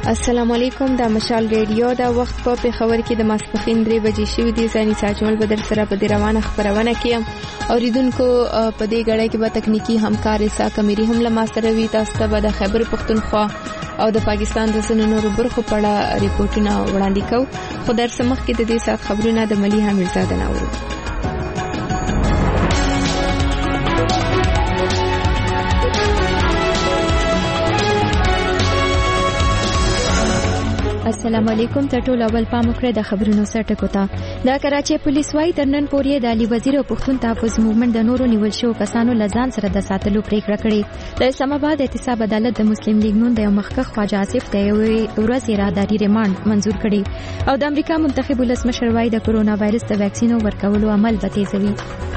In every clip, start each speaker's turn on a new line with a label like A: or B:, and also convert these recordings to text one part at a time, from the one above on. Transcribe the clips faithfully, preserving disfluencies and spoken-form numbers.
A: السلام علیکم. د مشال ریډیو دا وخت په پیښور کې د ماسپخین درې بجې شوې دي. ځاني ساجمل بدر سره په دې روانه خبرونه کیم. اوریدونکو په دې غړې کې به تکنیکی همکار اسا کمیری هم له ما سره وي. تاسو ته به د خیبر پختونخوا او د پاکستان د ځینو نورو برخو په اړه ریپورتونه وړاندې کوو. خو درس مخ کې د دې سات خبرونه د مليحه میرزاده ناورو.
B: السلام علیکم. تر ټولو اول پام وکړئ د خبرونو سرټکو ته. د کراچي پولیس وايي تر نن پورې د علي وزیر او پښتون تحفظ موومېنټ د نورو نیول شو کسانو لزان سره د ساتلو پریکړه کړې. د اسلام آباد احتساب عدالت د مسلم لیگ نون د مخکخ خواجه آصف ته یو ورځ راداري ریماند منزور کړي او د امریکا منتخب ولسمشر وايي د کورونا وایرس د ویکسینو ورکولو عمل به تیزوي.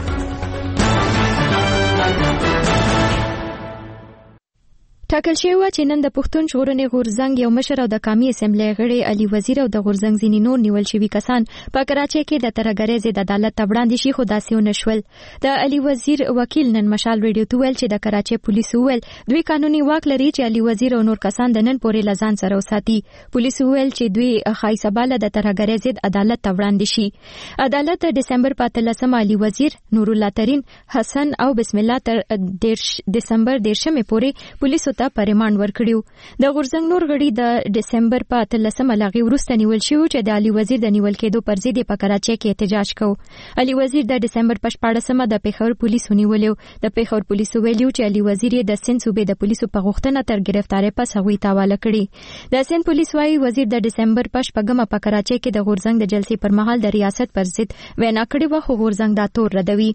B: ټاکل شوی و چې نن د پښتون ژغورنې غورځنګ یو مشر او د قومي اسمبلی غړي علي وزیر او د غورځنګ ځینې نور نیول شوي کسان په کراچۍ کې د ترهګرۍ ضد عدالت ته وړاندې شي، خو داسې ونه شول. د علي وزیر وکیل نن مشال ریډیو ته ویل چې د کراچۍ پولیسو ویل دوی قانوني واک لري چې علي وزیر او نور کسان د نن پورې لزان سره وساتي. پولیسو ویل چې دوی خایسباله د ترهګرۍ ضد عدالت ته وړاندې شي. عدالت د دسمبر په اتلسمه علي وزیر، نور الله ترین، حسن او بسم الله تر دسمبر دیرشمې پورې پولیسو ته پریماند ورکړیو. د غورځنګ نور غړي د دسمبر په اتلسمه لاغي وروسته نیول شو چې د علي وزیر د نیول کېدو پر ضد په کراچۍ کې احتجاج کو. علي وزیر د دسمبر په شپاړسمه د پیښور پولیسو نیولیو. د پیښور پولیسو ویلو چې علي وزیر د سند صوبې د پولیسو په غوښتنه تر گرفتارۍ پس هغوی تاواله کړي. د سند پولیس وايي وزیر د دسمبر په شپږمه په کراچۍ کې د غورځنګ د جلسې پر مهال د ریاست پر ضد وینا کړې و، خو غورځنګ دا تور ردوي.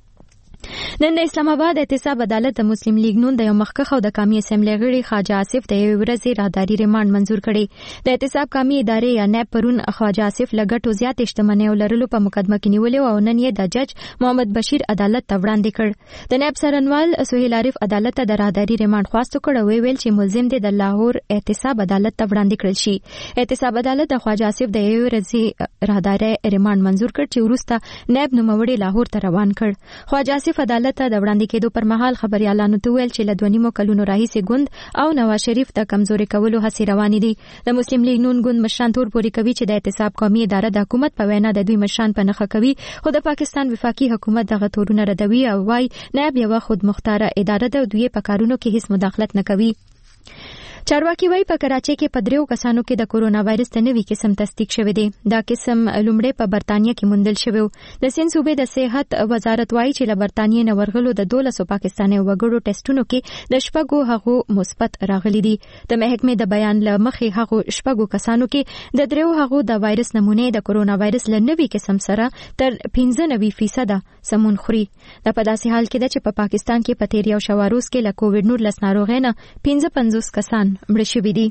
B: نن د اسلام آباد احتساب عدالت د مسلم لیگ نون د یو مخکخ او د قومي اسمبلی غړي خواجه آصف ته یو ورځ راداري ریماند منزور کړي. د احتساب قومي ادارې یا نیب پرون خواجه آصف لګټو زیات شتمنۍ لرلو په مقدمه کې نیولې او نن یې د جج محمد بشیر عدالت ته وړاندې کړ. د نیب سرنوال سهیل عارف عدالت ته د راداري ریماند خواست کړ او ویل چې ملزم دی د لاهور احتساب عدالت ته وړاندې کړل شي. احتساب عدالت د خواجه آصف د یو ورځ راداري ریماند منزور کړ چې وروسته نیب نوموړي لاهور ته روان کړ. خواجه آصف عدالت ته د وړاندې کېدو پر مهال خبريالانو ته ویل چې له دوه نیمو کلونو راهیسې ګوند او نواز شریف د کمزوري کولو هڅې روانې دي. د مسلم لیگ نون ګوند مشران تور پورې کوي چې د احتساب قومي اداره د حکومت په وینا د دوی مشران په نخښه کوي، خو د پاکستان وفاقي حکومت دغه تورونه ردوي او وايي نائب یو خودمختاره اداره ده او دوی په کارونو کې هیڅ مداخلت نه کوي. چارواکي وايي په کراچۍ کې په دریو کسانو کې د کورونا وایرس د نوي قسم تصدیق شوی دی. دا قسم لومړی په برتانیې کې موندل شوی و. د سند صوبې د صحت وزارت وايي چې له برتانیې نه ورغلو د دولسو پاکستاني وګړو ټیسټونو کې د شپږو هغو مثبت راغلي دي. د محکمې د بیان له مخې هغو شپږو کسانو کې د دریو هغو د وایرس نمونې د کورونا وایرس له نوي قسم سره تر پنځه نوي فیصده سمون خوري. دا په داسې حال کې ده چې په پاکستان کې په تیر یو شواروز کې له کووډ نولس ناروغۍ نه پنځه پنځوس کسان مړه شوي دي.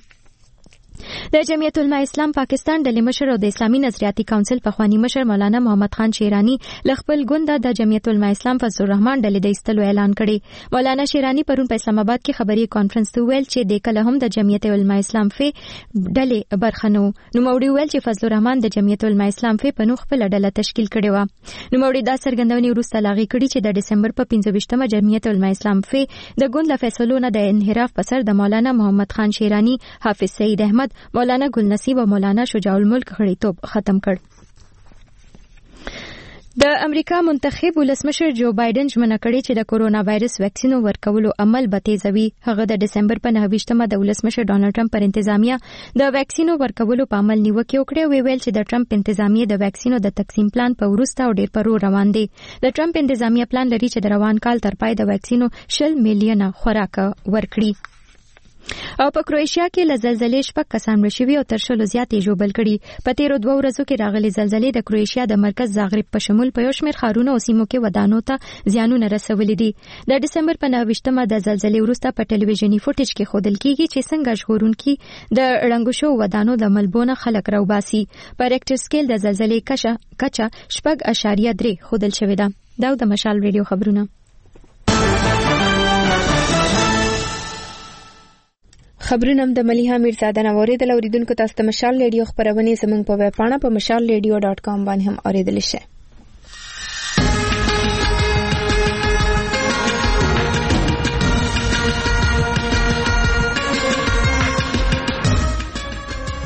B: د جمعیت علماء اسلام پاکستان د مشر او د اسلامي نظریاتي کونسل پخوانی مشر مولانا محمد خان شیرانی ل خپل ګوند د جمعیت علماء اسلام فضل الرحمن ډلې د ایستلو اعلان کړي. مولانا شیرانی پرون په اسلام آباد کې خبري کانفرنس ته ویل چې د کله هم د جمعیت علماء اسلام فی ډلې برخنو. نو موړي ویل چې فضل الرحمن د جمعیت علماء اسلام فی په نو خپل ډله تشکیل کړي و. نو موړي دا څرګندونې وروسته لاغي کړي چې د دسمبر په پنځه ویشتمه جمعیت علماء اسلام فی د ګوند له فیصلو نه د انحراف په سر د مولانا محمد خان شیرانی، حافظ سعید احمد، مولانا نصیب او مولانا شجاع الملک غړیتوب ختم کړ. د امریکا منتخب ولسمشر جو بایدن ژمنه کړې چې د کورونا وایرس ویکسینو ورکولو عمل به تیزوي. هغه د دسمبر په نهه ویشتمه د ولسمشر ډانلډ ټرمپ پر انتظامیه د ویکسینو ورکولو په عمل نیوکه وکړه او ویل چې د ټرمپ انتظامیه د ویکسینو د تقسیم پلان په ورسته او ډیر پرو روان دي. د ټرمپ انتظامیه پلان لري چې د روان کال تر پای د ویکسینو شل میلیونه خوراک ورکړي. او په کروئیشیا کې له زلزلې شپږ کسان مړه شوي او تر شلو زیاتې ژوبل کړي. په تیرو دوه ورځو کې راغلي زلزلې د کروئیشیا د مرکز زاغرب په شمول په یو شمېر ښارونو او سیمو کې ودانو ته زیانونه رسولي دي. د دسمبر په نهه ویشتمه د زلزلې وروسته په ټلویزیوني فوټیج کې ښودل کیږي چې څنګه ژغورونکي د ړنګو شوو ودانو د ملبونه خلک راوباسي. په ریکټر سکیل د زلزلې کچه شپږ اعشاریه درې ښودل شوې ده. دا د مشال ریډیو خبرونه.
A: خبرونه د مليحه میرزاده ناورې د اوریدونکو تاسو ته مشال ریډیو خبرونه زموږ په ویب پاڼه په مشال ریډیو ډاټ کام باندې هم اوریدل شي.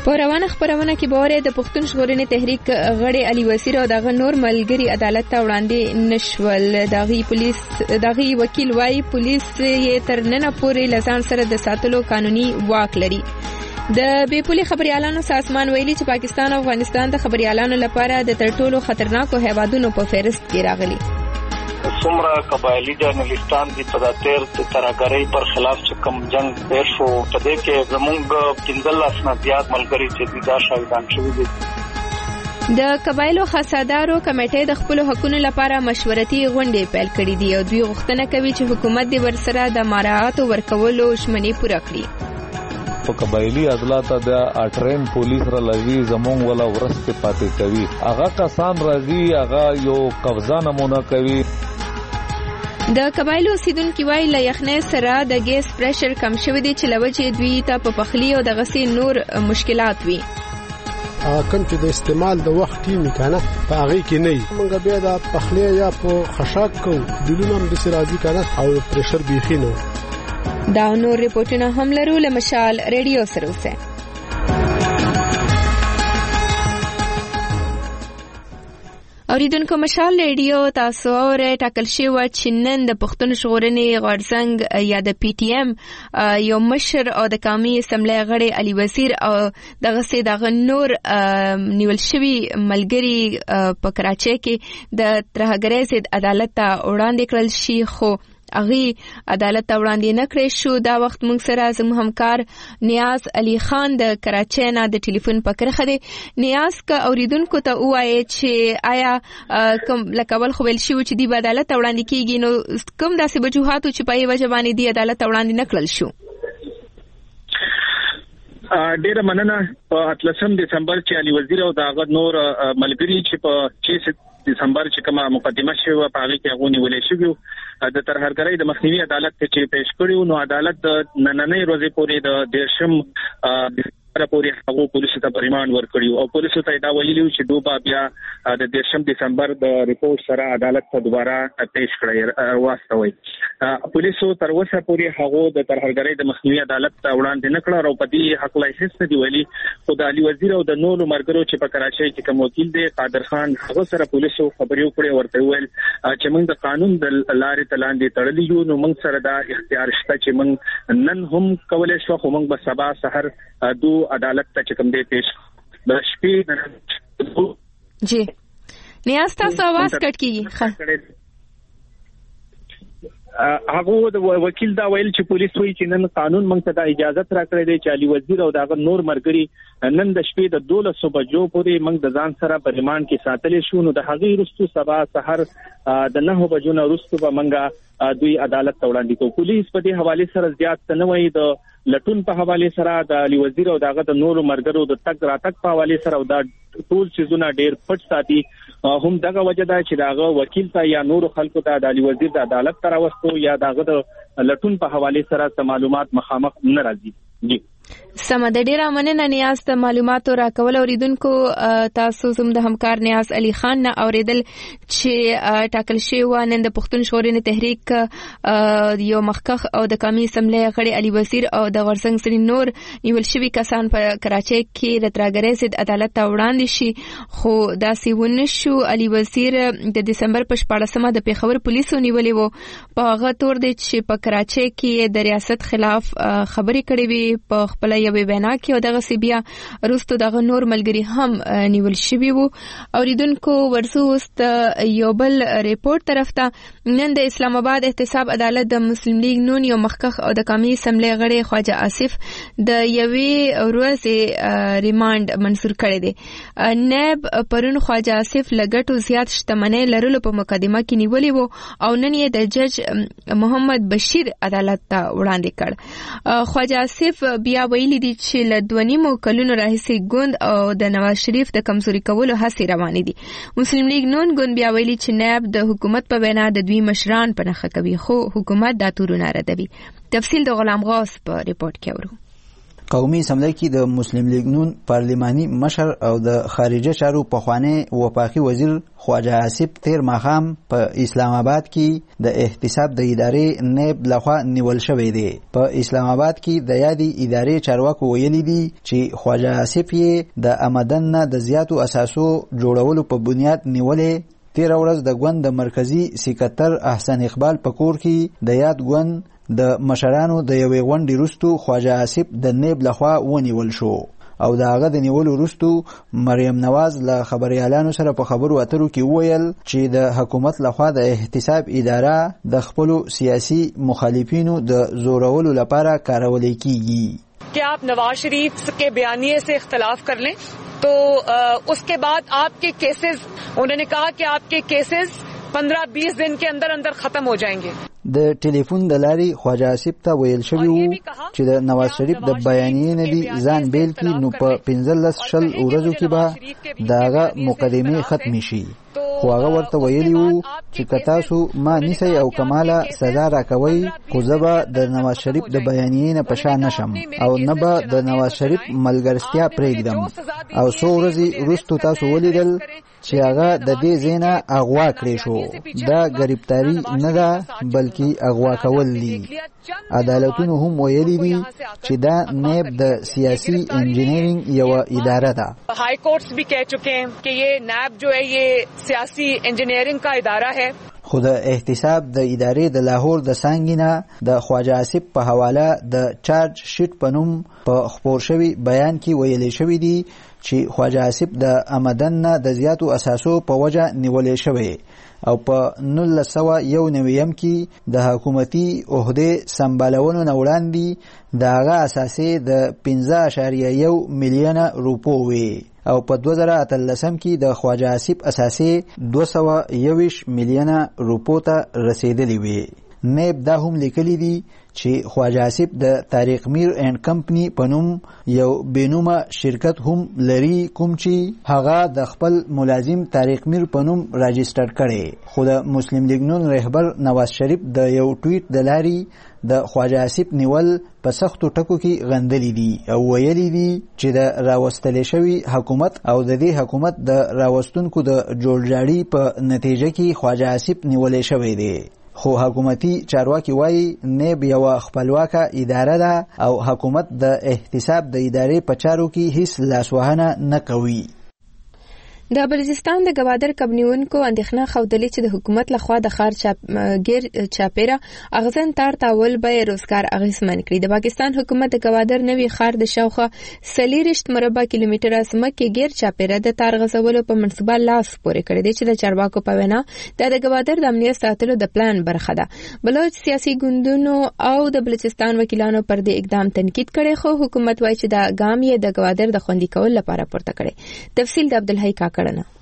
A: په روانه خبرونه کې باور د پښتون ژغورنې تحریک غړي علي وزیر او دغه نور ملګری عدالت ته وړاندې نشول. دغه پولیس دغه وکیل وايي پولیس یې تر نن پورې لزان سره د ساتلو قانوني واک لري. د بې پولي خبريالانو سازمان ویلي چې پاکستان او افغانستان د خبريالانو لپاره د تر ټولو خطرناکو هیوادونو په فهرست کې راغلي.
C: څومره قبایلی جرنالستان دي په داتر ترهګرۍ پر خلاف چې کوم جنگ پیل شو په دې کې زموږ پنځلس نه زیات ملګري چې دا شهیدان شوي دي.
A: د قبایلو خاصادارو کمیټې د خپل حقوقو لپاره مشورتي غونډې پیل کړې دي او دوی غوښتنه کوي چې حکومت دې ورسره د مراعات ورکولو ژمنې پوره کړي.
D: په قبایلی عدالت د اټرین پولیس را لوي زمون ولا ورسته پاتې کوي. هغه کسان راځي هغه یو قبضه نمونه کوي.
A: د قبایلو اوسیدونکو وایي له یخنۍ سره د ګیس پریشر کم شوی دی چې لوجه دوی ته په پخلی او د غسي نور مشکلات وي.
E: کوم چې د استعمال د وخت ټیم کنه په هغه کې نه موږ بیا د پخلی یا په خشاک کو دلونه هم د سرازي کنه او پریشر بيخي نه.
A: دا نور ریپورتونه هم لرو له مشال ریډیو سره اوسه. اوریدونکو مشال ریډیو تاسو اورئ ټاکل شوی چې نن د پښتون ژغورنې غورځنګ یا د پی ټی ایم یو مشر او د قومي اسمبلی غړي علي وزیر او دغه سي دغه نور نیول شوی ملګری په کراچۍ کې د ترهګرۍ ضد عدالت ته وړاندې کړل شي خو اغي عدالت ته وړاندې نه کړی شو. دا وخت موږ سره زموږ همکار نیاز علي خان د کراچۍ نه د ټلیفون په کرخه دی. نیاز کا اوریدونکو ته وایي چې آیا کوم لکول خو ویل شو چې دی عدالت ته وړاندې کیږي نو کوم داسې وجوهات چې په یوه ځبانې دی عدالت ته وړاندې نه کړل شو؟
C: ډیره مننه. په اتلسم دسمبر چې علي وزیر او داغه نور ملګری چې په چه دسمبر چې کومه مقدمه شوه په هغه کې غونې ولې شوه د ترهګرۍ د مخنیوي عدالت چې پیښ کړیو نو عدالت د نننۍ ورځې پورې د دیرشم پورې هغه پولیسو ته ریماند ورکړیو او پولیسو ته دا ویلي چې دوی بیا د دیرشم دسمبر د ریپورت سره عدالت ته دوباره پیښ کړی واستوي. پولیسو تر اوسه پورې هغه د ترهګرۍ د مخنیوي عدالت ته وړاندې نه کړ او په دې حق لا هیڅ نه دی ویلي. خو د علي وزیر او د نورو مرګرو چې په کراچۍ کې کوم وکیل دی قادر خان هغه سره پولیسو خبرې وکړې ورته ویل چې موږ د قانون د لارې تلاندې تړلې یو نو موږ سره دا اختیار شته چې موږ نن هم کولای شو خو موږ به سبا سحر دو عدالت ته چې کوم دی پیښ د شپې
A: جی نیاز تاسو आवाज کټ کیږي.
C: هغه د وکیل دا ویل چې پولیس وایي چې نن قانون موږ ته د اجازه راکړې دی چې علي وزیر او دغه نور مرګري نن د شپې د دولسو بجو پورې موږ د ځان سره په ریماند کې ساتلې شو نو د هغې وروسته سبا سحر د نهو بجو نه وروسته به موږ دوی عدالت ته وړاندې کوو. پولیس په دې حواله سره زیات نه وایي د لټون په حواله سره د علي وزیر او دغه د نورو مرګرو د تک راتک په حواله سره او دا ټول چیزونه ډېر پټ ساتي. هم دغه وجه ده چې دغه وکیل ته یا نورو خلکو ته د علي وزیر د عدالت ته راوستو یا دغه د لټون په حواله سره معلومات مخامخ نه راځي. جی
A: سم د ډیره مننه نیاز ته معلوماتو راکول. اوریدونکو تاسو زم د همکار نیاز علي خان نه اوریدل چې ټاکل شوی نن د پښتون ژغورنې تحریک یو مخکخ او د قومي اسمبلی غړي علي وزیر او د غورځنګ سړي نور نیول شوی کسان په کراچۍ کې د ترهګرۍ ضد عدالت ته وړاندې شي خو داسې ونه شو. علي وزیر د دسمبر په شپاړسمه د پیښور پولیسو نیولې وو په هغه تور دی چې په کراچۍ کې د ریاست خلاف خبرې کړې وي په خپل یو بیان کې او دغه سی بیا روستو دغه نور ملګری هم نیول شوی وو. اوریدونکو ورسو است یو بل ریپورت طرف ته نن د اسلام آباد احتساب عدالت د مسلم لیگ نون یو مخکخ او د قومي اسمبلی غړي خواجه آصف د یوې ورځې ریماند منسور کړی دی. نائب پرون خواجه آصف لګټو زیات شتمنۍ لرلو په مقدمه کې نیولې وو او نن یې د جج محمد بشیر عدالت ته وړاندې کړ. خواجه آصف بیا ویلي دي چې له دوه کلونو راهیسې ګوند او د نواز شریف د کمزوري کولو هڅې روانې دي. مسلم لیگ نون ګوند بیا ویلي چې نائب د حکومت په وینا د دوی مشران په نخښه کوي خو حکومت دا تورونه ردوي. تفصیل د غلام غاس په ریپورت کې ورو.
F: قومي اسمبلی کې د مسلم لیگ نون پارلماني مشر او د خارجه چارو پخوانی وفاقي وزیر خواجه آصف تیر ماښام په اسلام آباد کې د احتساب د ادارې نیب لخوا نیول شوی دی. په اسلام آباد کې د یادې ادارې چارواکو ویلي دي چې خواجه آصف یې د آمدن نه د زیاتو اساسو جوړولو په بنیاد نیولې. تیر ورځ د ګوند د مرکزی سکرټر احسن اقبال په کور کې د یاد ګوند د مشرانو د یوې غونډې وروسته خواجه آصف د نیب لخوا ونیول شو او د هغه د نیولو وروسته مریم نواز له خبریالانو سره په خبرو اترو کې وویل چې د حکومت لخوا د احتساب اداره د خپلو سیاسي مخالفینو د زورولو لپاره کارولې کیږي.
G: कि आप नवाज शरीफ के बयानिए से इख्तलाफ कर लें तो उसके बाद आपके केसेस, उन्होंने कहा कि आपके केसेस पंद्रह बीस दिन के अंदर अंदर खत्म हो जाएंगे.
F: د ټلیفون د لارې خواجه آصف ته ویل شوي وو چې د نواز شریف د بیانیې نه دي ځان بیل کړي نو په پنځلس شل ورځو کې به د هغه مقدمې ختمې شي. خو هغه ورته ویلي وو چې که تاسو ما نیسئ او کماله سزا راکوئ خو زه به د نواز شریف د بیانیې نه په شا نشم او نه به د نواز شریف ملګرتیا پرېږدم. او څو ورځې وروسته تاسو ولیدل چې هغه د دې ځای نه اغوا کړی شو. دا ګرفتاري نه ده بلکې اغوا کول دي. عدالتونو هم ویلي دي چې دا نیب د سیاسي انجینیرنگ یوه اداره ده.
G: हाई कोर्ट्स भी कह चुके हैं कि ये नैब जो है ये सियासी इंजीनियरिंग का इदारा है.
F: خو د احتساب د ادارې د لاهور د څانګې نه د خواجه آصف په حواله د چارج شیټ په نوم په خپور شوي بیان کې ویلې شوي دي چې خواجه آصف د آمدن نه د زیاتو اساسو په وجه نیولې شوی او په نولس سوه یو نویم کې د حکومتي عهدې سمبالولو نه وړاندې د هغه اساسې د پنځه اعشاریه یو میلیونه روپو وې او په دوه زره اتلسم کې د خواجه آصف اساسې دوه سوه یوویشت میلیونه روپو ته رسیدلې وې. نیب دا هم لیکلی دي چې خواجه آصف د طارق میر اینڈ کمپنی په نوم یو بینومه شرکت هم لري کوم چې هغه د خپل ملازم طارق میر په نوم راجستر کړي. خو د مسلم لیگ نون رهبر نواز شریف د یو ټویټ د لارې د خواجه آصف نیول په سختو ټکو کې غندلی دي او ویلي دي چې د راوستلې شوي حکومت او د دې حکومت د راوستونکو د جوړجاړي په نتیجه کې خواجه آصف نیولې شوی دی. خو حکومتي چارواکي وایي نیب یوه خپلواکه اداره ده او حکومت د احتساب د ادارې په چارو کې هیڅ لاسوهنه نه کوي.
A: د بلوچستان د گوادر کبنیونکو اندېښنه ښودلې چې د حکومت لخوا د ښار چاپګیر چاپیره اغزن تار تاول به روزګار اغیزمن کړي. د پاکستان حکومت د گوادر نوي ښار د شاوخوا څلېرویشت مربع کیلومتره ځمکې غیر چاپیره د تار غځولو په منصوبه لاس پورې کړی دی چې د چارواکو په وینا دا د گوادر د امنیت ساتلو د پلان برخه ده. بلوچ سیاسي ګوندونو او د بلوچستان وکیلانو پر دې اقدام تنقید کړي خو حکومت وایي چې دا ګام یې د گوادر د خوندي کولو لپاره پورته کړي. تفصیل د عبدالحی کاکړ.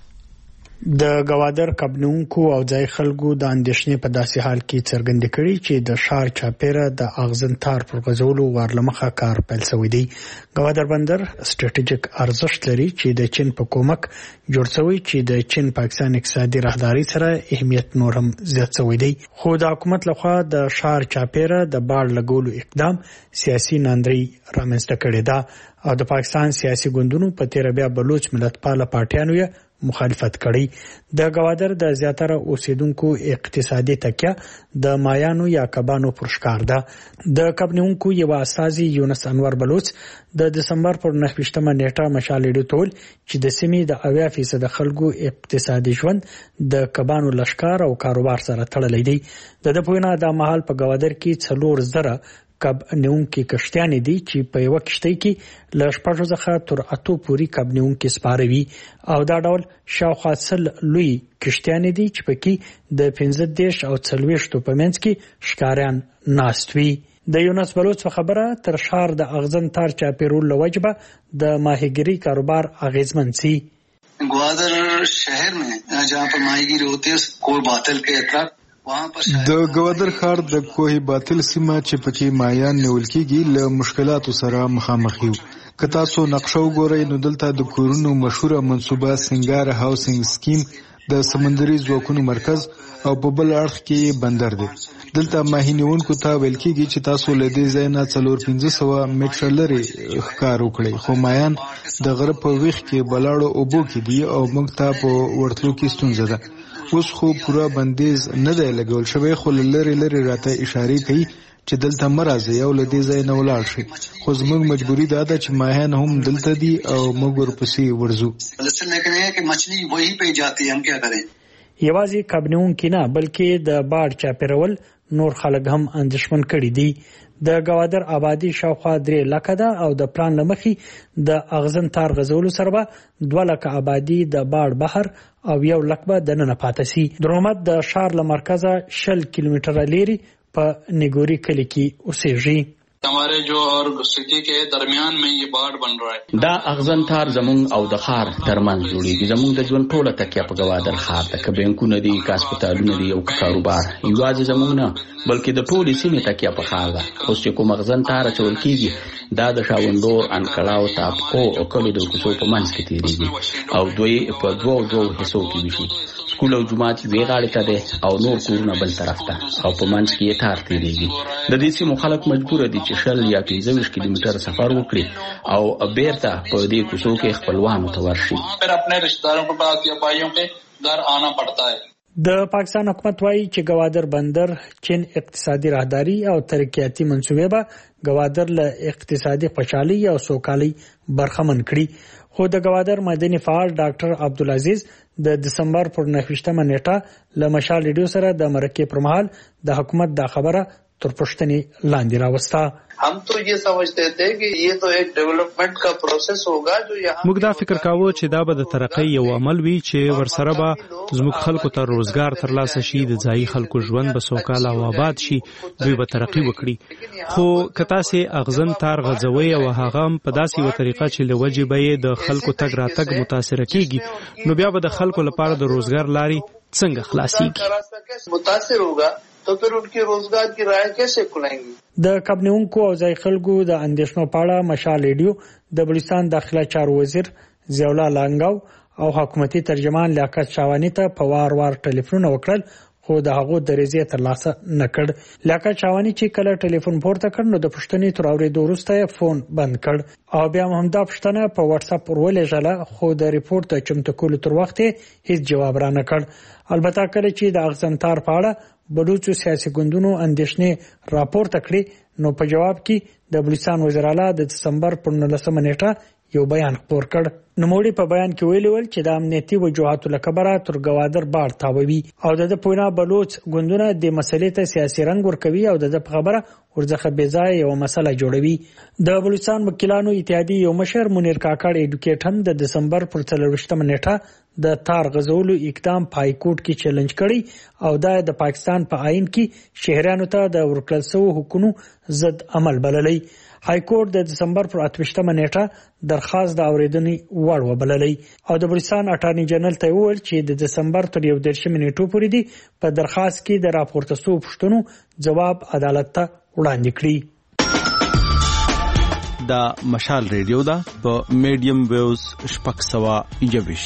H: د گوادر کبنونکو او ځای خلکو د اندېښنې په داسې حال کې څرګندې کړي چې د ښار چاپیره د اغزن تار پر غځولو وارلمخه کار پیل شوی دی. گوادر بندر سټریټیجیک ارزښت لري چې د چین په کومک جوړ شوی چې د چین پاکستان اقتصادي راهداري سره اهمیت نور هم زیات شوی دی. خو د حکومت لخوا د ښار چاپیره د باړ لګولو اقدام سیاسي ناندري رامنځته کړی ده او د پاکستان سیاسي ګوندونو په تیر بیا بلوچ ملتپاله پارټیانو یې مخالفت کړی. د گوادر د زیاتره اوسیدونکو اقتصادي تکیه د مایانو یا کبانو پر ښکار ده. د کبنونکو یو استازي یونس انور بلوچ د دسمبر پر نهه ویشتمه نیټه مشال ډیټول چې د سیمې د اویا فیصد خلکو اقتصادي ژوند د کبانو لشکار او کاروبار سره تړلی دی. د د پوینا د محل په گوادر کې څلور زره کب نیونکي کشتیانې دي چې په یو کشتۍ کې له شپږو څخه تر اتو پوري کب نیونکي سپاره وي او دا ډول شاوخوا سل لوی کشتیانې دي چې پکې د پنځه دېرش او څلوېښتو په منځ کې ښکاریان ناست وي. د یونس بلوچ په خبره تر ښار د اغزن تار چاپیرول له وجبه د ماهیګیري کاروبار اغیزمن سي.
I: ग्वादर शहर में जहाँ पर माहीगीरी होती है कोई बातिल के अतराफ
J: د گوادر ښار د کوه باطل سیمه چې پکې مایان نیول کېږي له مشکلاتو سره مخامخ یو. که تاسو نقشه وګورئ نو دلته د کورونو مشهوره منصوبه سنگار هاوسینګ سکیم د سمندري ځواکونو مرکز او په بل اړخ کې بندر دی. دلته ماهي نیونکو ته ویل کېږي چې تاسو له دې ځای نه څلور پنځه سوه متره لرې ښکار وکړئ، خو مایان د غره په ویښ کې بلاړو اوبو کې دي او موږ ته په ورتلو کې ستونزه ده. اوس خو پوره بندیز نه دی لګول شوی، خو لرې لرې راته اشارې کوي چې دلته مه راځئ او له دې ځای نه ولاړ شئ. خو زموږ مجبوري دا ده چې ماهیان هم دلته دي او موږ ورپسې ورځو.
H: یوازې کبنونکي نه بلکې د باډ چاپیرول نور خلک هم اندېښمن کړي دي. د ګوادر آبادی شاوخوا درې لکه ده او د پلان له مخې د اغزن تار غځولو سره به دوه لکه آبادي د باډ بحر او یو لک به دننه پاتې سي. درومت د ښار له مرکزه شل کیلومتره لرې په نیګوري کلي کې اوسېږي.
K: हमारे जो और सिटी के दरमियान में ये बाढ़ बन रहा है.
L: دا اغزن تار زمونږ او د ښار ترمنځ جوړیږي. زمونږ د ژوند ټوله تکیه په ګوادر ښار ده، که بینکونه دي، که هسپتالونه دي او که کاروبار. یوازې زمونږ نه بلکې د ټولې سیمې تکیه په ښار ده. اوس چې کوم اغزن تار اچول کېږي دا د شاوندور، انکړاو، تاپکو او کلو د کوڅو په منځ کې تېرېږي او دوی په دوو دوو حصو کې ویشي. سکول او جومات یوې غاړې ته دی او نور کورونه بل طرف ته او په منځ کې یې تار تېرېږي. د دې سیمو خلک مجبوره دي چې شل یا پنځه ویشت کیلومتره سفر وکړي او بیرته په دې کوڅو کې خپلوانو ته ورشي.
H: د پاکستان حکومت وایي چې ګوادر بندر چین اقتصادي راهداري او ترقیاتي منصوبې به ګوادر له اقتصادي خوشحالي او سوکالۍ برخمن کړي. خو د ګوادر مدني فعال ډاکټر عبدالعزیز د دسمبر پر نهویشتمه نیټه له مشال ریډیو سره د مرکې پر مهال د حکومت دا خبره تر پوښتنې لاندې راوسته.
K: हम तो ये समझते थे कि ये तो एक डेवलपमेंट का प्रोसेस होगा जो यहाँ
M: موږ دا فکر کاوه چې دا به د ترقۍ یو عمل وي چې ورسره به زموږ خلکو ته روزګار ترلاسه شي، د ځایي خلکو ژوند به سوکاله او آباد شي، دوی به ترقی وکړي. خو که تاسې اغزن تار غځوئ او هغه هم په داسې یوه طریقه چې له وجې به یې د خلکو تګ راتګ متاثره کیږي، نو بیا به د خلکو لپاره د روزګار لارې څنګه خلاصیږي؟
K: متاثر होगा तो फिर उनके रोजगार की राह कैसे खुलेंगी.
H: د کبنونکو او ځای خلکو د اندېښنو په اړه مشال ریډیو د بلوچستان داخله چارو وزیر ضیاءالله لانګاو او حکومتي ترجمان لیاقت شاوانی ته په وار وار ټلیفونونه وکړل، خو د هغو درجه ترلاسه نکړ. لیاقت شاوانی چې کله ټلیفون پورته کړ نو د پښتنې تر اورېدو وروسته فون بند کړ او بیا هم دا پښتنه په واتس اپ ورولېږله، خو د ریپورت د چمتو کولو تر وخت هیڅ جواب را نه کړ. البته کله چې د اغزنتار په اړه بلوچو سیاسي ګوندونو اندېښنې راپورته کړې نو په جواب کې د بلوچستان وزیر اعلی د دسمبر پر نولسمه نیټه یو بیان خپور کړ. نوموړي په بیان کې ویلي ول چې د امنیتي وجوهاتو له کبره تر ګوادر باړ تاووي او د پوینا بلوچ ګوندونه د مسلې ته سیاسي رنګ ورکوي او د خبره ورځخه بېځای یو مسله جوړوي. د بلوچستان وکیلانو اتحادیې یو مشر منیر کاکړ ایډوکیټ هم د دسمبر پر څلورویشتمه نیټه د تار غځولو اقدام په های کورټ کې چیلنج کړی او دا د پاکستان په آئین کې شهریانو ته د ورکړل شویو حقوقو ضد عمل بللی. های کورټ د دسمبر پر اتویشتمه نیټه درخواست د اوریدنې وړ وبللی او د بلوچستان اټارنی جنرال ته وویل چې د دسمبر تر یو دېرشمې نیټو پورې دی په درخواست کې د راپورته شویو پوښتنو جواب عدالت ته وړاندې کړي.
M: دا مشال ریډیو دا په میډیم ویوز شپږ سوه یوویش.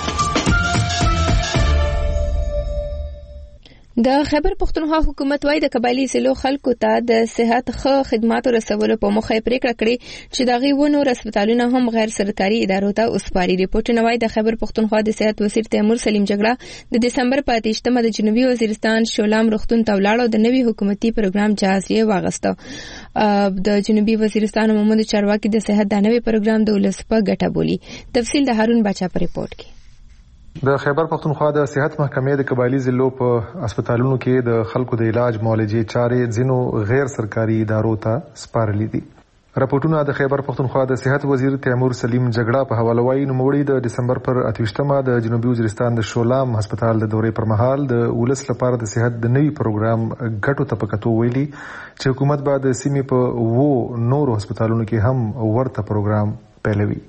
A: د خیبر پښتونخوا حکومت وايي د قبایلی ضلعو خلکو ته د صحت ښه خدماتو رسولو په موخه پریکړه کړې چې دغه ونو هسپتالونه هم غیر سرکاري ادارو ته وسپاري. ریپورټونه وايي د خیبر پښتونخوا د صحت وزیر تیمور سلیم جګړه د دسمبر په اتهشتمه د جنوبي وزیرستان شولام روغتون ته ولاړ او د نوي حکومتي پروګرام جهاز یې واغسته. د جنوبي وزیرستان عمومي چارواکي د صحت د نوي پروګرام د ولس په ګټه بولي. تفصیل د هارون باچا په ریپورت کې.
N: د خیبر پښتونخوا د صحت محکمې د قبایلی ضلعو په هسپتالونو کې د خلکو د علاج معالجې چارې ځینو غیر سرکاري ادارو ته سپارلې دي. راپورټونه د خیبر پښتونخوا د صحت وزیر تیمور سلیم جګړه په حواله وايي نوموړي د دسمبر پر اتهشتمه د جنوبي وزیرستان د شولام هسپتال د دورې پر مهال د ولس لپاره د صحت د نوي پروګرام ګټو ته پکتو ویلي چې حکومت به د سیمې په وو نورو هسپتالونو کې هم ورته پروګرام پیلوي.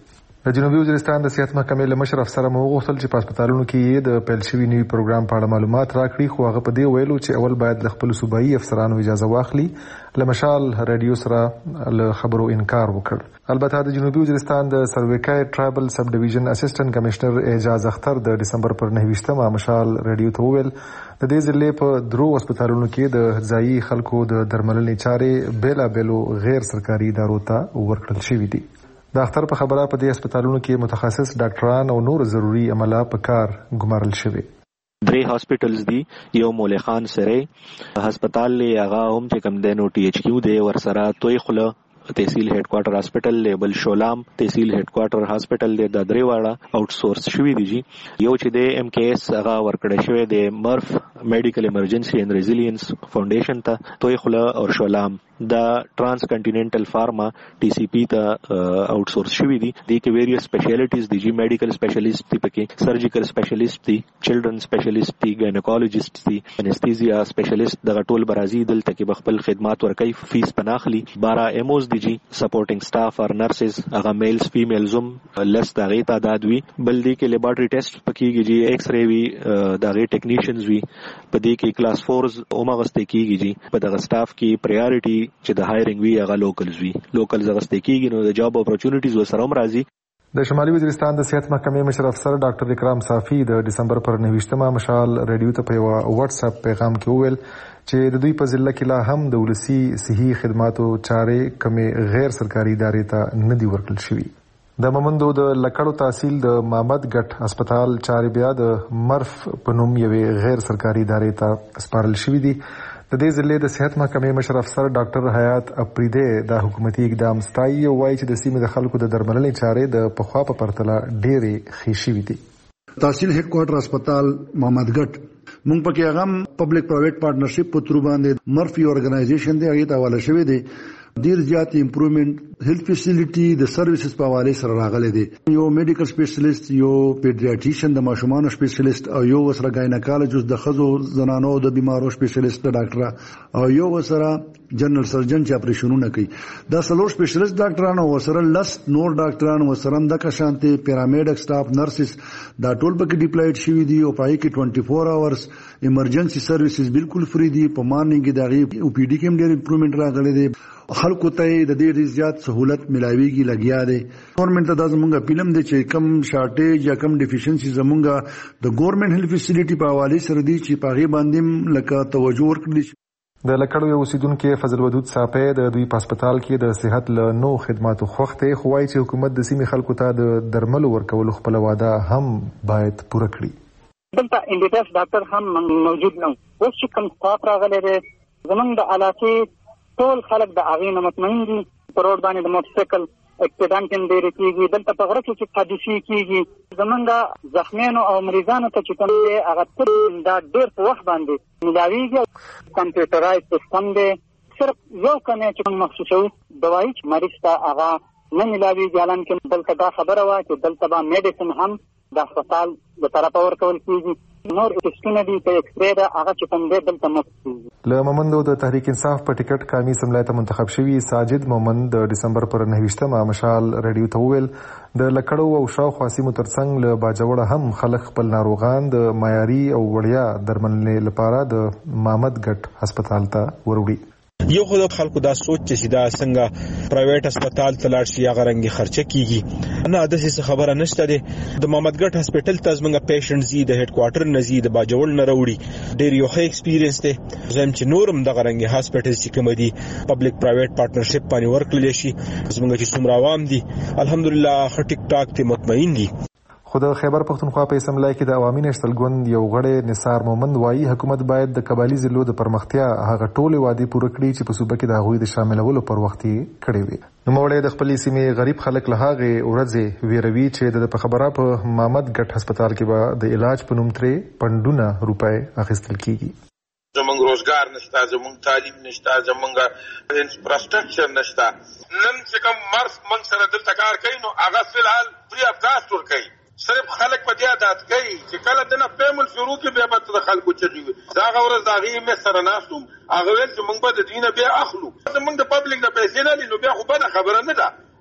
N: د جنوبي وزیرستان د صحت محکمې له مشر افسر مو غوښتل چې په هسپتالونو کې د پیل شوي نوي پروګرام په اړه معلومات راکړي، خو هغه په دې ویلو چې اول باید له خپل صوبایي افسرانو اجازه واخلي. له مشال رادیو سره له خبرو انکار وکړ. البته د جنوبي وزیرستان د سرویکای ټرایبل سب ډیویژن اسسټنټ کمشنر اعجاز اختر د دسمبر پر نهه مشال رادیو ته وویل د دې ځلې په درو هسپتالونو کې د ځایي خلکو د درملنې چارې بیلابیلو غیر سرکاري ادارو ته ورکړل شوې دي. د اختر په خبره په دې هسپتالونو کې متخصص ډاکټران او نور ضروري عمله په کار ګمارل شوي.
O: درې هاسپټلز دي، یو مولی خان سره هسپتال لی هغه هم چې کم دینو ټي ایچ کیو دی، ورسره توي خوله تحصیل هډ کوارټر هاسپټل لیبل شولام تحصیل هډ کوارټر هاسپټل د درې واړه آوټ سورس شوی دی. یو چې د ایم کې ایس هغه ورکړی شوی د مرف میډیکل ایمرجنسي اینڈ ریزیلینس فاونډیشن ته توي خوله او شولام دا ټرانس کنټیننټل فارما ټي سی پی ته آوټ سورس شوی دي. د کې ویریس سپیشلیټیز دي، جی میډیکل سپیشلیست دي، پکې سرجیکل سپیشلیست دي، چلډرن سپیشلیست دي، گاینیکولوژیست دي، انستیزیا سپیشلیست. دغه ټول برازي دلته کې خپل خدمات ورکوي، فیس پناخلي. بارہ ایموز دي جی سپورټینګ سټاف اور نرسز، هغه میلز فیمیلز هم لس دغه تعداد وي. بل دي کې لیبارټری ټیسټ پکېږي جی، ایکس ری وي، دغه ټیکنیشنز وي. په دې کې کلاس فورز اومغسته کېږي جی. په دغه سټاف کې پریارټي چې د هایرینګ وی هغه لوکلز وی لوکلز غسته کیږي، نو د جاب اپورچونټیز وسره هم راځي.
N: د شمالي وزیرستان د صحت محکمې مشر افسر ډاکټر اکرام صافي د دسمبر پر نهه مشال رادیو ته په یو واتس اپ پیغام کې وویل چې د دوی په ضلع کې لا هم د ولسی صحي خدماتو چارې کمې غیر سرکاري ادارې ته نه دي ورکړل شوي. د مومندو د لکړو تحصیل د محمد ګټ هسپتال چارې بیا د مرف په نوم یوې غیر سرکاري ادارې ته سپارل شوي دي. د دې ضلع د صحت محکمې مشر افسر ډاکټر حیات اپریده د حکومتي اقدام ستایي او وایي چې د سیمې د خلکو د درملنې چارې د پخوا په پرتله ډېرې ښې شوي دي.
P: تحصیل هډ کوارټر هسپتال محمد ګټ مونږ پکې هغه پبلک پرایویټ پارټنرشپ په تر باندې مرفي اورګنایزیشن دی، هغه ته حواله شوی دی. ډیر زیات امپروومنت هیلث فیسیلیټي د سرویسز په حواله سره راغلي دي. یو میډیکل سپیشلیست، یو پیډیاټریشن د ماشومانو سپیشلیست، او یو وسره ګاینیکولوژیست د خزو زنانو د بیمارو سپیشلیست ډاکټر، او یو وسره جنرال سرجن چې اپریشنونه کوي. دا څلور سپیشلیست ډاکټرانو وسره لس نور ډاکټرانو وسره د کشانته پیرامیډک سټاف نرسز دا ټول پکې ډیپلایډ شوي دي، او پای کې چوبیس اورز ایمرجنسي سرویسز بالکل فری دي. په مارنینګ کې دا او پی ډي کې هم ډېر امپروومنت راغلي دي. خلکو ته د دې زیات سہولت ملاويږي لګیا دي. ګورنمنت ته زمونږه پیلم دي چې کم شارټیج یا کم ډیفیشنسي زمونږه د ګورنمنت هیلث فیسیلیټي په حواله سره دي چې پاغي باندې لکه توجه ورکړي.
N: د لکړو یو اوسیدونکو فضل ودود صاحب د دوی په هسپتال کې د صحت له نو خدماتو خوخته خوای چې حکومت د سیمې خلکو ته د درملو ورکولو خپل وعده هم باید پوره کړي.
Q: دلته انډیټس ډاکټر هم موجود نه و چې کوم سټاف راغلی دی. زمونږ د علاقې ټول خلک د هغې نه مطمئن دي. په روډ باندې د موټرسایکل اکسیډنټ هم ډېرې کېږي. دلته په غره کې چې حادثې کېږي، زمونږ زخمیانو او مریضانو ته چې کوم دی هغه طب دا ډېر په وخت باندې ملاویږي. کمپیوټرایز سیسټم دی. صرف یو کمی چې کوم مخصوصوي دوایي چې مریض ته هغه نه ملاویږي. حالانکې دلته دا خبره وه چې دلته به میډیسن هم د هسپتال د طرفه ورکول کېږي. نور ټسټونه دي په ایکسرې دا هغه چې کوم دی دلته مفت کېږي.
N: له مومندو د تحریک انصاف په ټیکټ قومي اسمبلی ته منتخب شوي ساجد مومند د دسمبر پر نهه مشال رادیو ته وویل د لکړو او شاوخوا سیمو ترڅنګ له باجوړه هم خلک خپل ناروغان د معیاري او وړیا درملنې لپاره د محمد ګټ هسپتال ته وروړي.
R: یو خو د خلکو دا سوچ چې سیدا څنګه پرایویټ هسپتال ته لاړ شي هغه رنګي خرچه کیږي نه، د څه خبره نشته ده. د محمد ګټ هسپتال ته زمونږ پیشنټ زی د هډ کوارټر نزي د باجوړ نه وروړي. ډیر یو ښه ایکسپیرینس ده. زم چې نورم د غرنګي هسپتال چې کوم دي پبلک پرایویټ پارټنرشپ باندې ورکړل شي. زمونږ چې څومره عوام دي الحمدلله ښه ټیک ټاک ته مطمئن دي.
N: خو د خیبر پښتونخوا په اسمبلی کې د عوامي نشتل ګوند یو غړی نثار مومند وایي حکومت باید د قبایلی ضلعو د پرمختیا هغه ټولې وعدې پوره کړي چې په صوبه کې د هغوی د شاملولو پر وخت یې کړې وي. نوموړی د خپلې سیمې غریب خلک له هغې ورځې ویروي چې د په خبره په محمد ګټ هسپتال کې به د علاج په نوم ترې پنډونه روپۍ اخیستل کیږي.
S: زمونږ روزګار نشته، زمونږ تعلیم نشته، زمونږ انفراستراکچر نشته. نن چې کوم مرس موږ سره دلته کار کوي نو هغه فلحال فری اف کاسټ ورکوي. صرف خلک په دې عادت کوي چې کله دنه پیمل شروع کې بیا به د خلکو چغي وي. دا غوړز دا غي مې سره ناستم هغه ویل چې موږ به د دینه بیا اخلو. زمونږ د پبلک د پیسې نه لینو بیا خو به خبره نه ده.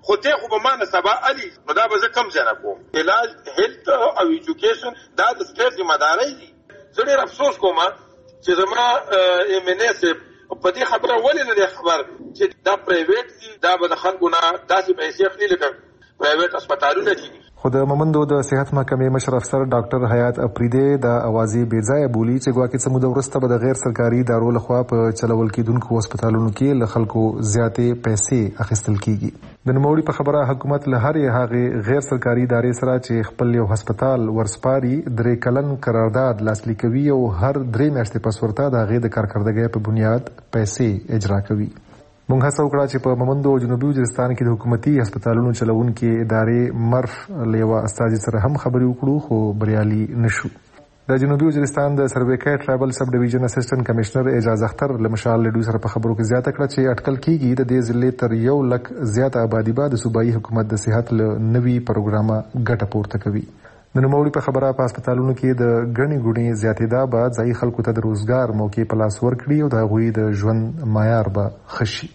S: خو ته خو به ما نه سبا علي نو دا به زه کم ځای نه کوم. علاج هیلث او ایجوکیشن دا د سټیټ ذمہداري دي. زه ډېر افسوس کوم چې زما ایم ان اس په دې خبره ولې نه دی خبر چې دا پرایویټ دي، دا به د خلکو نه داسې پیسې اخلي لکه پرایویټ هسپتالونه دي.
N: خو د مومندو د صحت محکمې مشر افسر ډاکټر حیات افریدی د اوازې بې ځایه بولي چې ګواکې څه موده وروسته به د غیر سرکاري ادارو لخوا په چلول کېدونکو هسپتالونو کې له خلکو زیاتې پیسې اخیستل کېږي. د نوموړي په خبره حکومت له هرې هغې غیر سرکاري ادارې سره چې خپل یو هسپتال ورسپاري درې کلن قرارداد لاسلیک کوي او هر درې میاشتې پس ورته د هغې د کارکردګۍ په بنیاد پیسې اجرا کوي. موږ هڅه وکړه چې په مومندو او جنوبي وزیرستان کې د حکومتي هسپتالونو چلوونکي ادارې مرف له یوه استازي سره هم خبرې وکړو خو بریالي نشو. د جنوبي وزیرستان د سرویکای ټرایبل سب ډیویژن اسسټنټ کمشنر اعجاز اختر له مشال لیډو سره په خبرو کې زیاته کړه چې اټکل کېږي د دې ضلع تر یو لک زیاته آبادي به د صوبایي حکومت د صحت له نوي پروګرامه ګټه پورته کوي. د نوموړي په خبره په هسپتالونو کې د ګڼې ګوڼې زیاتېدا به ځایي خلکو ته د روزګار موقع په لاس ورکړي او د هغوی د ژوند معیار به ښه شي.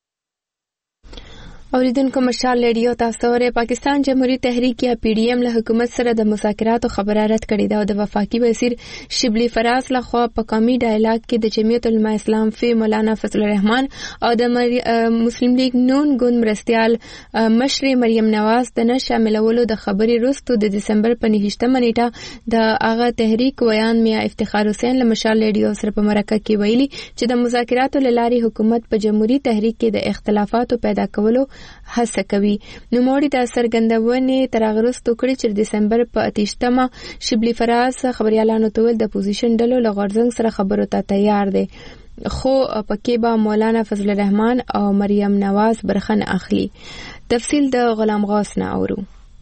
A: اوریدونکو مشال ریډیو تاسو ورې پاکستان جمهوریت تحریک یا پی ډی ایم له حکومت سره د مذاکراتو خبره رد کړې ده او د وفاقي وزیر شبلی فراز لخوا په قومي ډایلاګ کې د جمعیت العلماء اسلام فی مولانا فضل الرحمن او د مسلم لیگ نون ګوند مرستیال مشر مریم نواز د نه شاملولو د خبرې وروسته د دسمبر په نهشتمه نیټه د هغه تحریک ویان میا افتخار حسین له مشال ریډیو سره په مرکه کې ویلي چې د مذاکراتو له لارې حکومت په جمهوریت تحریک کې د اختلافاتو پیدا کولو هڅه کوي. نو موړي د څرګندونې تر هغه وروسته کړي چې د دسمبر په اتیشتمه شبلی فراز خبريالانو ته ول د اپوزیشن ډلو له غورځنګ سره خبرو ته تیار دي خو پکې به مولانا فضل الرحمن او مریم نواز برخن اخلي. تفصیل د غلام غوث نه اورو.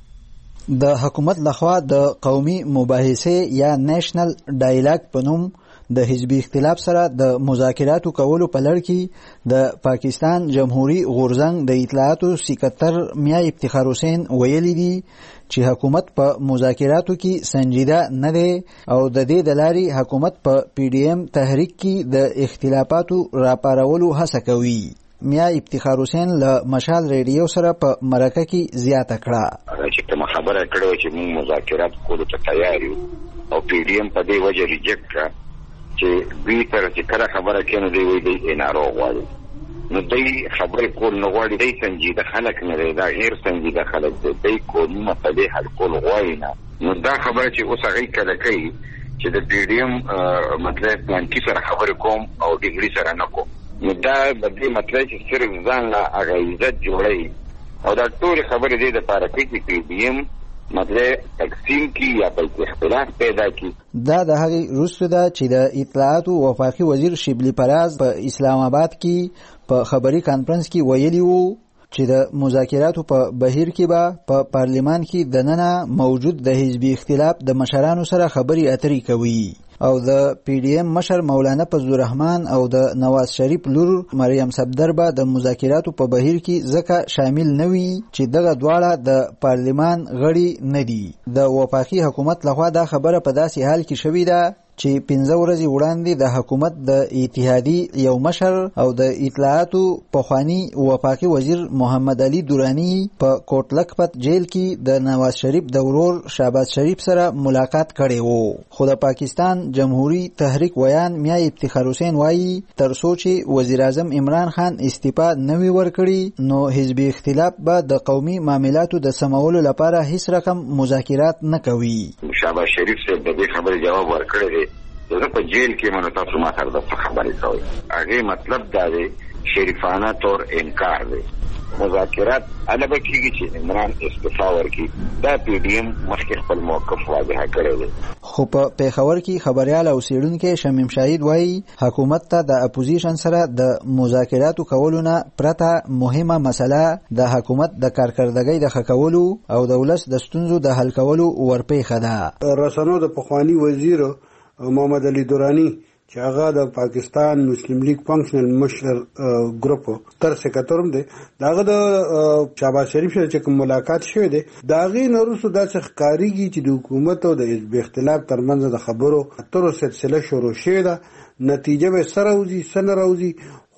F: د حکومت لخوا د قومي مباحثه یا نېشنل ډایلاګ په نوم د حزبي اختلاف سره د مذاکراتو کولو په لړ کې د پاکستان جمهوریت غورځنګ د اطلاعاتو سکرټر میا افتخار حسین ویلي دي چې حکومت په مذاکراتو کې سنجیده نه دی او د دې د لارې حکومت په پی ډی ایم تحریک کې د اختلافاتو راپارولو هڅه کوي. میا افتخار حسین له مشال ریډیو سره په مرکه کې زیاته کړه
T: چې کوم خبره کړو چې موږ مذاکرات کولو ته تیار یو او پی ډی ایم په دې وجه ریجکټ کړه چې دوی سره چې کله خبره کوي نو دوی وایي دی انارو غواړي نو دوی خبرې کول نه غواړي. دوی سنجیده خلک نه دی، دا غیر سنجیده خلک دی. دوی قومي مسلې حل کول غواړي نه. نو دا خبره چې اوس هغوی کله کوي چې د پی ډي ایم مطلب پلانکي سره خبرې کوم او ډیګري سره نه کوم نو دا د دې مطلب چې صرف ځان له هغه عزت جوړوي او دا ټولې خبرې دی دپاره کوي چې پی ډي ایم مطلب تقسیم کی یا بل اختلاف پیدا کی.
F: دا د هغې وروسته ده چې د اطلاعاتو وفاقي وزیر شبلی فراز په اسلام آباد کې په خبري کانفرنس کې ویلي وو چې د مذاکراتو په بهیر کې به په پارلیمان کې دننه موجود د حزبي اختلاف د مشرانو سره خبري اترې کوي او د پی ډی ایم مشر مولانا فضل الرحمن او د نواز شریف لور مریم صفدر به د مذاکراتو په بهیر کې ځکه شامل نه وي چې دغه دواړه د پارلیمان غړي نه دي. د وفاقي حکومت لخوا دا خبره په داسې حال کې شوې ده چې پنځه ورځې وړاندې د حکومت د اتحادی یو مشر او د اطلاعاتو پخوانی وفاقي وزیر محمد علي دورانی په کوټ لکپت جیل کې د نواز شریف د ورور شهباز شریف سره ملاقات کړی وو. خو د پاکستان جمهوریت تحریک ویان میا افتخار حسین وایي تر څو چې وزیر اعظم عمران خان استعفا نه وي ورکړي نو حزبي اختلاف به د قومي معاملاتو د سمولو لپاره هیڅ رقم مذاکرات نه کوي.
T: شهباز شریف سے د دې خبرې جواب ورکړی دی. زه په جیل کې منو تاسو ما سره د خبرې کوي. هغه مطلب دا دی شریفانه طور انکار دی. مذاکرات علاوه کېږي چې عمران استعفا ورکړي. دا پی ډي ایم مخکې خپل موقف واضح کړی دی.
F: خو په پیښور کې خبريال او سیړونکو شمیم شاهد وایي حکومت ته د اپوزیشن سره د مذاکراتو کولو نه پرته مهمه مسله د حکومت د کارکردګۍ د ښه کولو او د ولس د ستونزو د حل کولو ورپېښه ده.
U: رسنو د پخوانی وزیر محمد علي دورانی چې هغه د پاکستان مسلم لیگ فنکشنل مشر ګروپ تر سکرټر دی داغه د شهباز شریف سره چې ملاقات شوه دی داغه نورسو د ښکاریږي چې د حکومت او د حزب اختلاف ترمنځ د خبرو اترو سلسله شروع شوه ده. نتیجه به سره وځي سن راوځي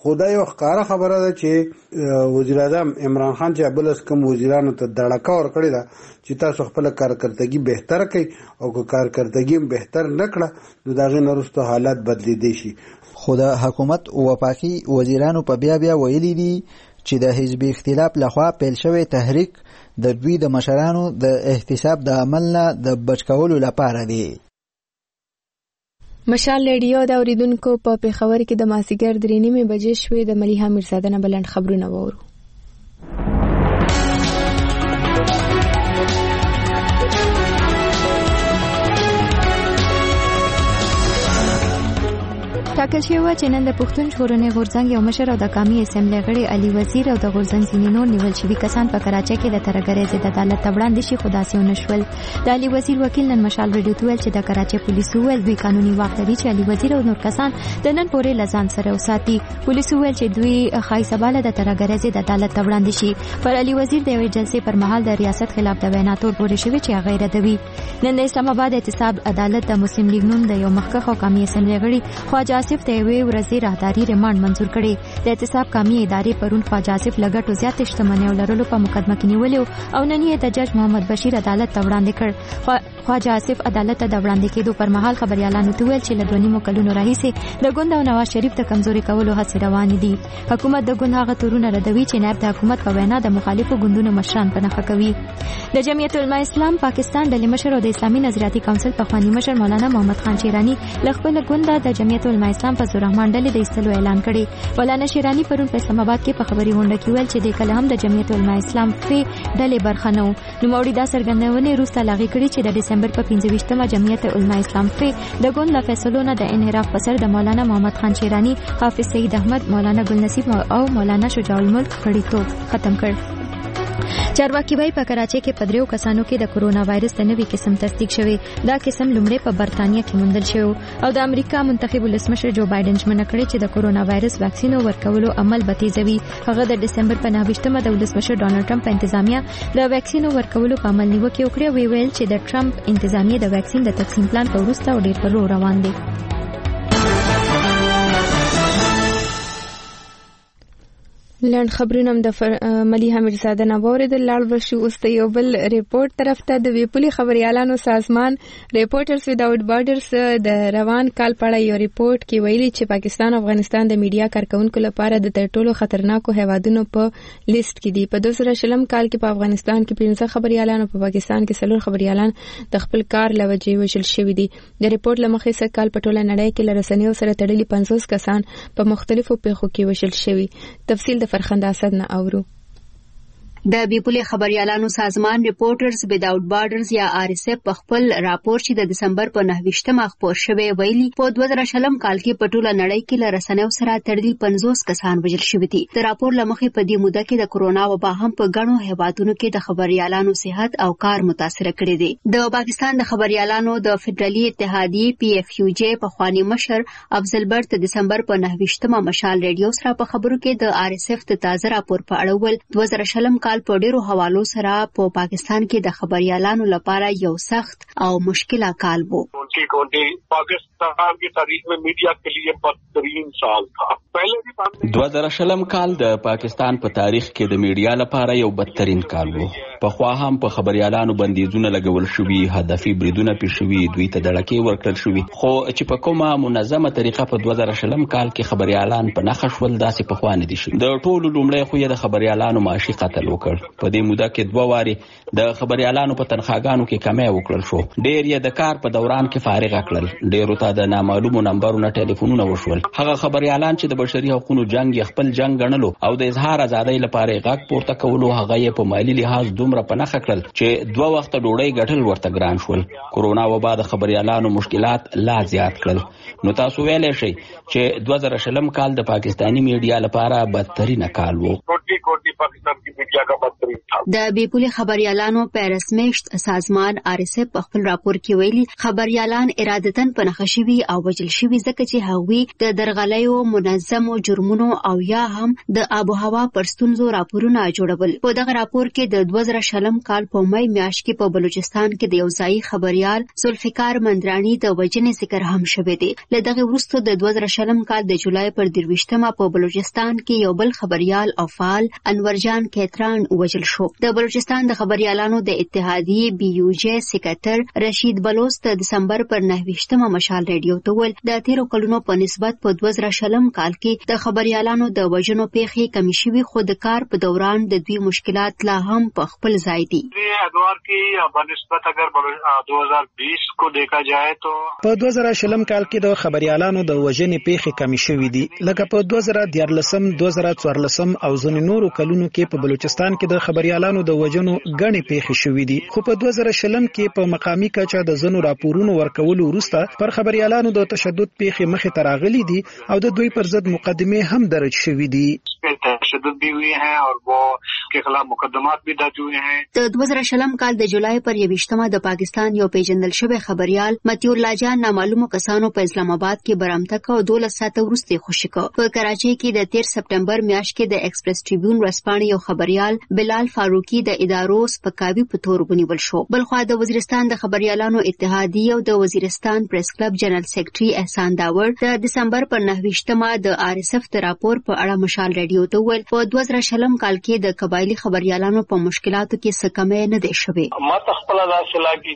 U: خدای یو ښکاره خبره ده چې وزیر اعظم عمران خان چې بلس کوم وزیرانو ته دړکه ورکړې ده چې تاسو خپل کارکردګي بهتر کړئ او که کارکردګي بهتر نه کړه نو د هغې نه وروسته حالات بدلیدی شي.
F: خو د حکومت وفاقي وزیرانو په بیا بیا ویلي دي چې د حزب اختلاف لخوا پیل شوی تحریک د دوی د مشرانو د احتساب د عمل نه د بچ کولو لپاره دی.
A: مشال ریډیو د اوریدونکو په پیښور کې د مازیګر درې نیمې بجې شوې. د ملیحه میرزاده نه بلند خبرونه وورو. ټاکل شوی و چې نن د پښتون ژغورنې غورځنګ یو مشر او د قومي اسمبلی غړي علي وزیر او د غورځنګ ځینې نور نیول شوي کسان په کراچۍ کې د ترهګرۍ ضد عدالت ته وړاندې شي، خو داسې ونه شول. د علي وزیر وکیل نن مشال ریډیو ته ویل چې د کراچۍ پولیسو ویل دوی قانوني واک لري چې علي وزیر او نور کسان د نن پورې له ځان سره وساتي. پولیسو ویل چې دوی ښایي سبا له د ترهګرۍ ضد عدالت ته وړاندې شي. پر علي وزیر د یوې جلسې پر مهال د ریاست خلاف د وینا تور پورې شوی چې هغه یې ردوي. نن د اسلام آباد احتساب عدالت د مسلم لیگ نوم د یو مخکښ او قومي اسمبلی غړي خواجه آصف ته یوې ورځې راهداري ریمانډ منظور کړي. د احتساب قومي ادارې پرون خواجه آصف له ګټو زیاتې شتمنیو لرلو په مقدمه کې نیولې او نن یې د جج محمد بشیر عدالت ته وړاندې کړ. خواجه آصف عدالت ته د وړاندې کېدو پر مهال خبريالانو ته ویل چې له دوه نیمو کلونو راهیسې د ګوند او نواز شریف ته کمزوري کولو هڅې روانې دي. حکومت د ګوند هغه تورونه ردوي چې نائب د حکومت په وینا د مخالفو ګوندونو مشران په نښه کوي. د جمعیت العلماء اسلام پاکستان ډلې مشر او د اسلامي نظریاتي کونسل پخوانی مشر مولانا محمد خان شیرانی له خپل ګونده د جمعیت العلماء اسلام فضل الرحمن ډلې د ایستلو اعلان کړی. مولانا شیرانی پرون په اسلام آباد کې په خبري غونډه کې ویل چې د کله هم د جمعیت العلماء اسلام په ډلې برخه نه و. نوموړي دا څرګندونې وروسته لاغي کړي چې د دسمبر په پنځه ویشتمه جمعیت العلماء اسلام په د ګوند له فیصلو نه د انحراف په سر د مولانا محمد خان شیرانی، حافظ سعید احمد، مولانا ګل نصیب او مولانا شجاع الملک غړیتوب ختم کړ. چارواکي وايي په کراچۍ کې په دریو کسانو کې د کورونا وایرس د نوي قسم تصدیق شوی. دا قسم لومړی په برتانیا کې موندل شوی او د امریکا منتخب ولسمشر جو بایدن ژمنه کړې چې د کورونا وایرس واکسین ورکولو عمل به تیزوي. هغه د دسمبر په نهه ویشتمه د ولسمشر ډانلډ ټرمپ په انتظامیه د واکسین ورکولو په عمل نیوکه وکړه او ویل چې د ټرمپ انتظامیه د واکسین د تقسیم پلان په وروسته او ډیر په روان دي. لړ خبرونه د ملیحه میرزاده نه واوریدل. لاړ بشو اوس د یو بل ریپورت طرف ته. د ویپولي خبريالانو سازمان ریپورټرز وداوټ بارډرز د روان کال په اړه یو ریپورت کې ویلي چې پاکستان او افغانستان د میډیا کارکونکو لپاره د تر ټولو خطرناکو هیوادونو په لیست کې دي. په دوه زره شلم کال کې په افغانستان کې پنځه خبريالان او په پاکستان کې څلور خبريالان د خپل کار لوجې وژل شوي دي. د ریپورت لمخې سږ کال په ټوله نړۍ کې له رسنیو سره تړلي پنځوس کسان په مختلفو پیښو کې وژل شوي. تفصیل فرخنده اسد نه اورو.
B: د بیپولي خبريالانو سازمان ریپورټرز وداوټ بارډرز یا آر اس اف په خپل راپور چې د دسمبر په نهه ویشتمه خپور شوی ویلي په دوه زره شلم کال کې په ټوله نړۍ کې له رسنیو سره تړلي پنځوس کسان وژل شوي دي. د راپور لمخې په دې موده کې د کورونا وبا هم په ګڼو هیوادونو کې د خبريالانو صحت او کار متاثر کړي دي. د پاکستان د خبريالانو د فدرالي اتحادیې پی اف یو جی پخوانی مشر افضل برت د دسمبر په نهه ویشتمه مشال ریډیو سره په خبرو کې د آر اس اف د تازه راپور په اړه ول دوه زره شلم کال په ډیرو حوالو سره په پاکستان کې د خبريالانو لپاره یو سخت او مشکل کال وو.
V: پاکستان کی تاریخ میں میڈیا کے لیے بدترین سال تھا.
L: دوه زره شلم کال د پاکستان په تاریخ کې د میډیا لپاره یو بدترین کال وو. په خوا هم په خبريالانو بندیزونه لګول شوي، هدفي بریدونه پیښ شوي، دوی ته دړکې ورکړل شوي. خو چې په کومه منظمه طریقه په دوه زره شلم کال کې خبريالان په نښه شول داسې په خوا نه دي شوي. د ټولو لومړی خو یې د خبريالانو معاشي قتل وکړ. په دې موده کې دوه واري د خبريالانو په تنخواګانو کې کمی وکړل شو. ډېر یې د کار په دوران کې فارغ کړل. ډېرو ته د نامعلومو نمبرونو ټلیفونونه وشول. هغه خبريالان چې د بشري حقوقو جنگ یې خپل جنگ ګڼلو او د اظهار ازادۍ لپاره غږ پورته کولو، هغه یې په مالی لحاظ دومره په نښه کړل چې دوه وخته ډوډۍ ګټل ورته ګران شول. کورونا وبا د خبريالانو مشکلات لا زیات کړل. نو تاسو ویلی شئ چې دوه زره شلم کال د پاکستاني میډیا لپاره بدترین کال وو.
B: د بیپولي خبريالانو پیرسمیشت سازمان آر اس اف په خپل راپور کې ویلي خبريالان ارادتن په نښه شوي او وژل شوي ځکه چې هغوی د درغلیو، منظمو جرمونو او یا هم د آب و هوا پر ستونزو راپورونه جوړول. په دغه راپور کې د دوه زره زره شلم کال په مې میاشت کې په بلوچستان کې د یو ځایي خبريال ذوالفقار مندرانی د وژنې ذکر هم شوی دی. له دغه وروسته د دوه زره شلم کال د جولای پر درویشتمه په بلوچستان کې یو بل خبريال او فعال انورجان کیتران وژل شو. د بلوچستان د خبريالانو د اتحادیې بي یو جي سکرټر رشید بلوچ د دسمبر پر نهویشتمه مشال ریډیو ته ویل د تیرو کلونو په نسبت په دوه زره شلم کال کې د خبريالانو د وژنو پیښې کمی شوي، خو د کار په دوران د دوی مشکلات لا هم په خپل ځای دي.
V: ادوار کی بنسبت اگر دو هزار بیس کو دیکھا جائے تو
D: په دوه زره شلم کال کې د خبريالانو د وژنې پیښې کمی شوي دي، لکه په دوه زره دیارلسم دوه زره څوارلسم او ځینو نورو کلونو کې په بلوچستان کې د خبريالانو د وژنو غنې پیښې شوي دي. خو په دوه زره شلم کې په مقامي کچه د ځینو راپورونو ورکولو وروسته پر خبريالانو د تشدد پیښې مخې ته راغلي دي او د دوی پر ضد مقدمه هم درج شوي دي.
V: تشدد بھی ہوئی ہیں اور وہ کے خلاف مقدمات بھی درج ہوئے ہیں.
B: د دوه زره شلم کال د جولای پر یویشتمه د پاکستان یو پیژندل شوی خبريال متیور لاجان نامعلومو کسانو په اسلام آباد کې برامته کو دولس ساعته وروسته خوشی کو. په کراچۍ کې د تیر سپټمبر میاشت کې د ایکسپریس ټریبیون ورسپانې یو خبريال بلال فاروقي د ادارو سپکاوي په تور ونیول شو. بلخوا د وزیرستان د خبريالانو اتحادیې او د وزیرستان پریس کلب جنرال سیکریټري احسان داور د دسمبر پر نهویشتمه د آر اس اف د راپور په اړه مشال ریډیو ته ویل په دوه زره شلم کال کې د قبایلی خبريالانو په مشکلاتو کې څه کمی نه دی شوی.
V: ما تخپل داسې لاګي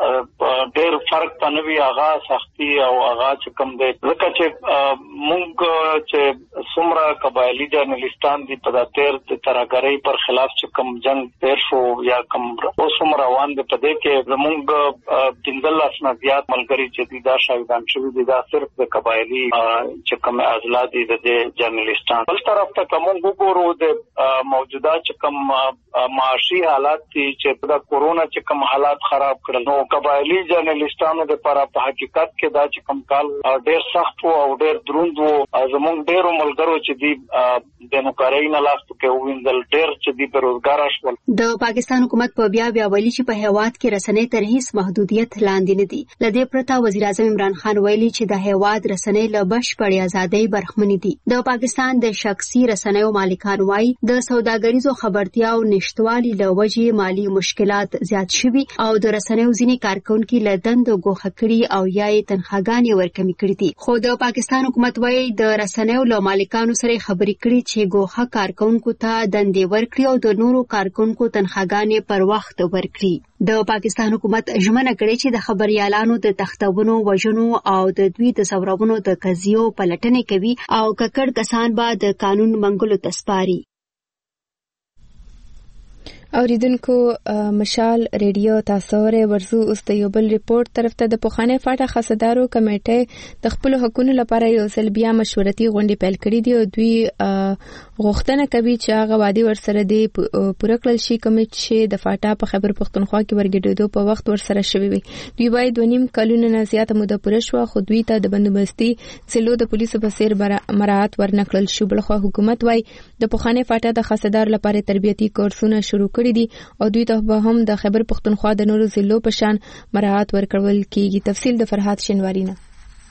V: چې ډېر فرق پنوي هغه سختي او هغه چې کوم دی ځکه چې موږ چې څومره قبایلی جرنالستان دي په داتیر د ترهګرۍ پر خلاف چې کوم جنگ تیر شو یا کوم اوسم روان دي په دې کې زموږ پنځلس نه زیات ملګري چې دي دا شاهدان شوي دي دا صرف د قبایلی چې کوم ازلا دي د جرنالستان. بل طرف ته کوم وګورو د موجوده چې کوم معاشي حالات دي چې د کورونا چې کوم حالات خراب کړل نو قبایلی جرنالستانو د لپاره په حقیقت کې دا چې کوم کال ډېر سخت او ډېر دروند وو. زموږ ډېرو ملګرو چې دي د نوکرۍ نه لاس کې وینځل ډېر چې دي بیروزګار شول.
B: د پاکستان حکومت په بیا بیا ویلي چې په هیواد کې رسنۍ تر هیڅ محدودیت لاندې نه دي. لدې پرته وزیر اعظم عمران خان ویلي چې د هیواد رسنۍ له بشپړې ازادۍ برخمنې دي. د پاکستان د شخصي رسنیو مالکان وایي د سوداګریزو خبرتیاو نشټوالي له وجې مالی مشکلات زیات شوي او د رسنیو ځینې کارکونکي له دندو ګوښه کړي او یا یې تنخواګانې ورکمې کړي دي. خو د پاکستان حکومت وایي د رسنیو له مالکانو سره خبرې کړي چې ګوښه کارکونکو ته دندې ورکړي او د نورو کارکونکو تنخواګانې پر وخت ورکړي. د پاکستان حکومت ژمنه کړې چې د خبريالانو د تختونو وژنو او د دوی د ثورونو د قضیو پلټنې کوي او ککړ کسان به د قانون منګولو ته سپاري.
A: اوریدونکو مشال ریډیو تاسو ورې ورزو اوس د یو بل ریپورت طرف ته د پوخانه فاټه خاصدارو کمیټه د خپل حقوقو لپاره یو ځل بیا مشورتي غونډه پیل کړې دی او دوی غوښتنه کوي چې هغه وادي ورسره دی پوره کړل شي کوم چې د فاټه په خبر پښتونخوا کې ورګډېدو په وخت ورسره شوی وي. دوی وايي دوه نیم کلونه نه زیاته موده پوره شو خو دوی ته د بندوبستي سلو د پولیسو په سیر مراعات ورنکړل شو. بلخو حکومت وايي د پوخانه فاټه د خاصدار لپاره تربیتي کورسونه شروع کړي دي او دوی ته به هم د خبر پښتونخوا د نورو ضلعو په شان مراعات ورکول کیږي. تفصیل د فرحات شینواری نه.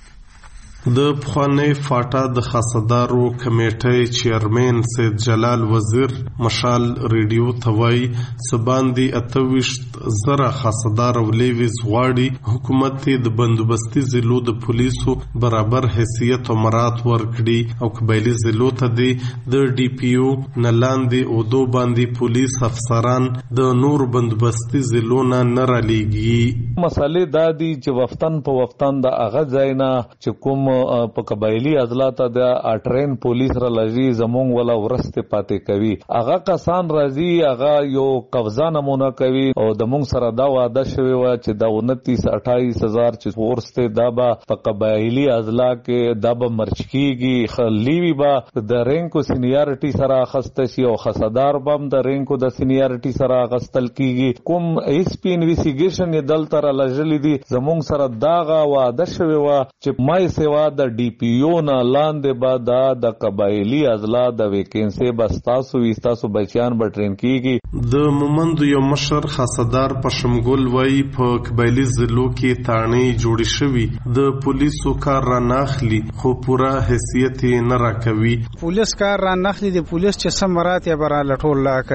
E: د پخوانی فاټا د خاصدارو کمیټې چیرمن سید جلال وزیر مشال ریډیو توای سباندی اتويشت زره خاصدار او لیویز غواړي حکومت د بندوبستي ضلعو د پولیسو برابر حیثیت او مرات ورکړي او قبایلی ضلعو ته د ډي پی او نلاندې او دو باندې پولیس افسران د نور بندوبستي ضلعو نه نرالیږي.
W: مسالې دا دي چې وفتن په وفتن د اغه ځاینا چې کوم په قبایلی اضلاع د اټرین پولیس را لږی زمونږ ولا ورسته پاتې کوي. هغه کسان راځي هغه یو قبضه نمونه کوي او د مونږ سره دا وعده شوی و چې دا انتیس اٹھائیس هزار چې ورسته دا به په قبایلی اضلاع کې دا به مرچ کیږي. خلیوی به د رینکو سینیارټي سره اخسته شي او خاصدار بم د رینکو د سینیارټي سره اخستل کیږي. کوم ایس پی انویسټیګیشن دل تر لږلی دي زمونږ سره داغه وعده شوی و چې مای سیوا د ډي پی او نه لاندې به دا د قبایلی اضلاع د ویکینسي بستاسو وستاسو بچیان به ټرین کیږي.
E: د مومند یو مشر خاصدار پشمګل وای په قبایلی ضلعو کې تانې جوړې شوی د پولیسو کار را ناخلی خو پورا حیثیت نه راکوي.
X: پولیس کار را ناخلی د پولیس چې سم مراتب را لټول لا کوي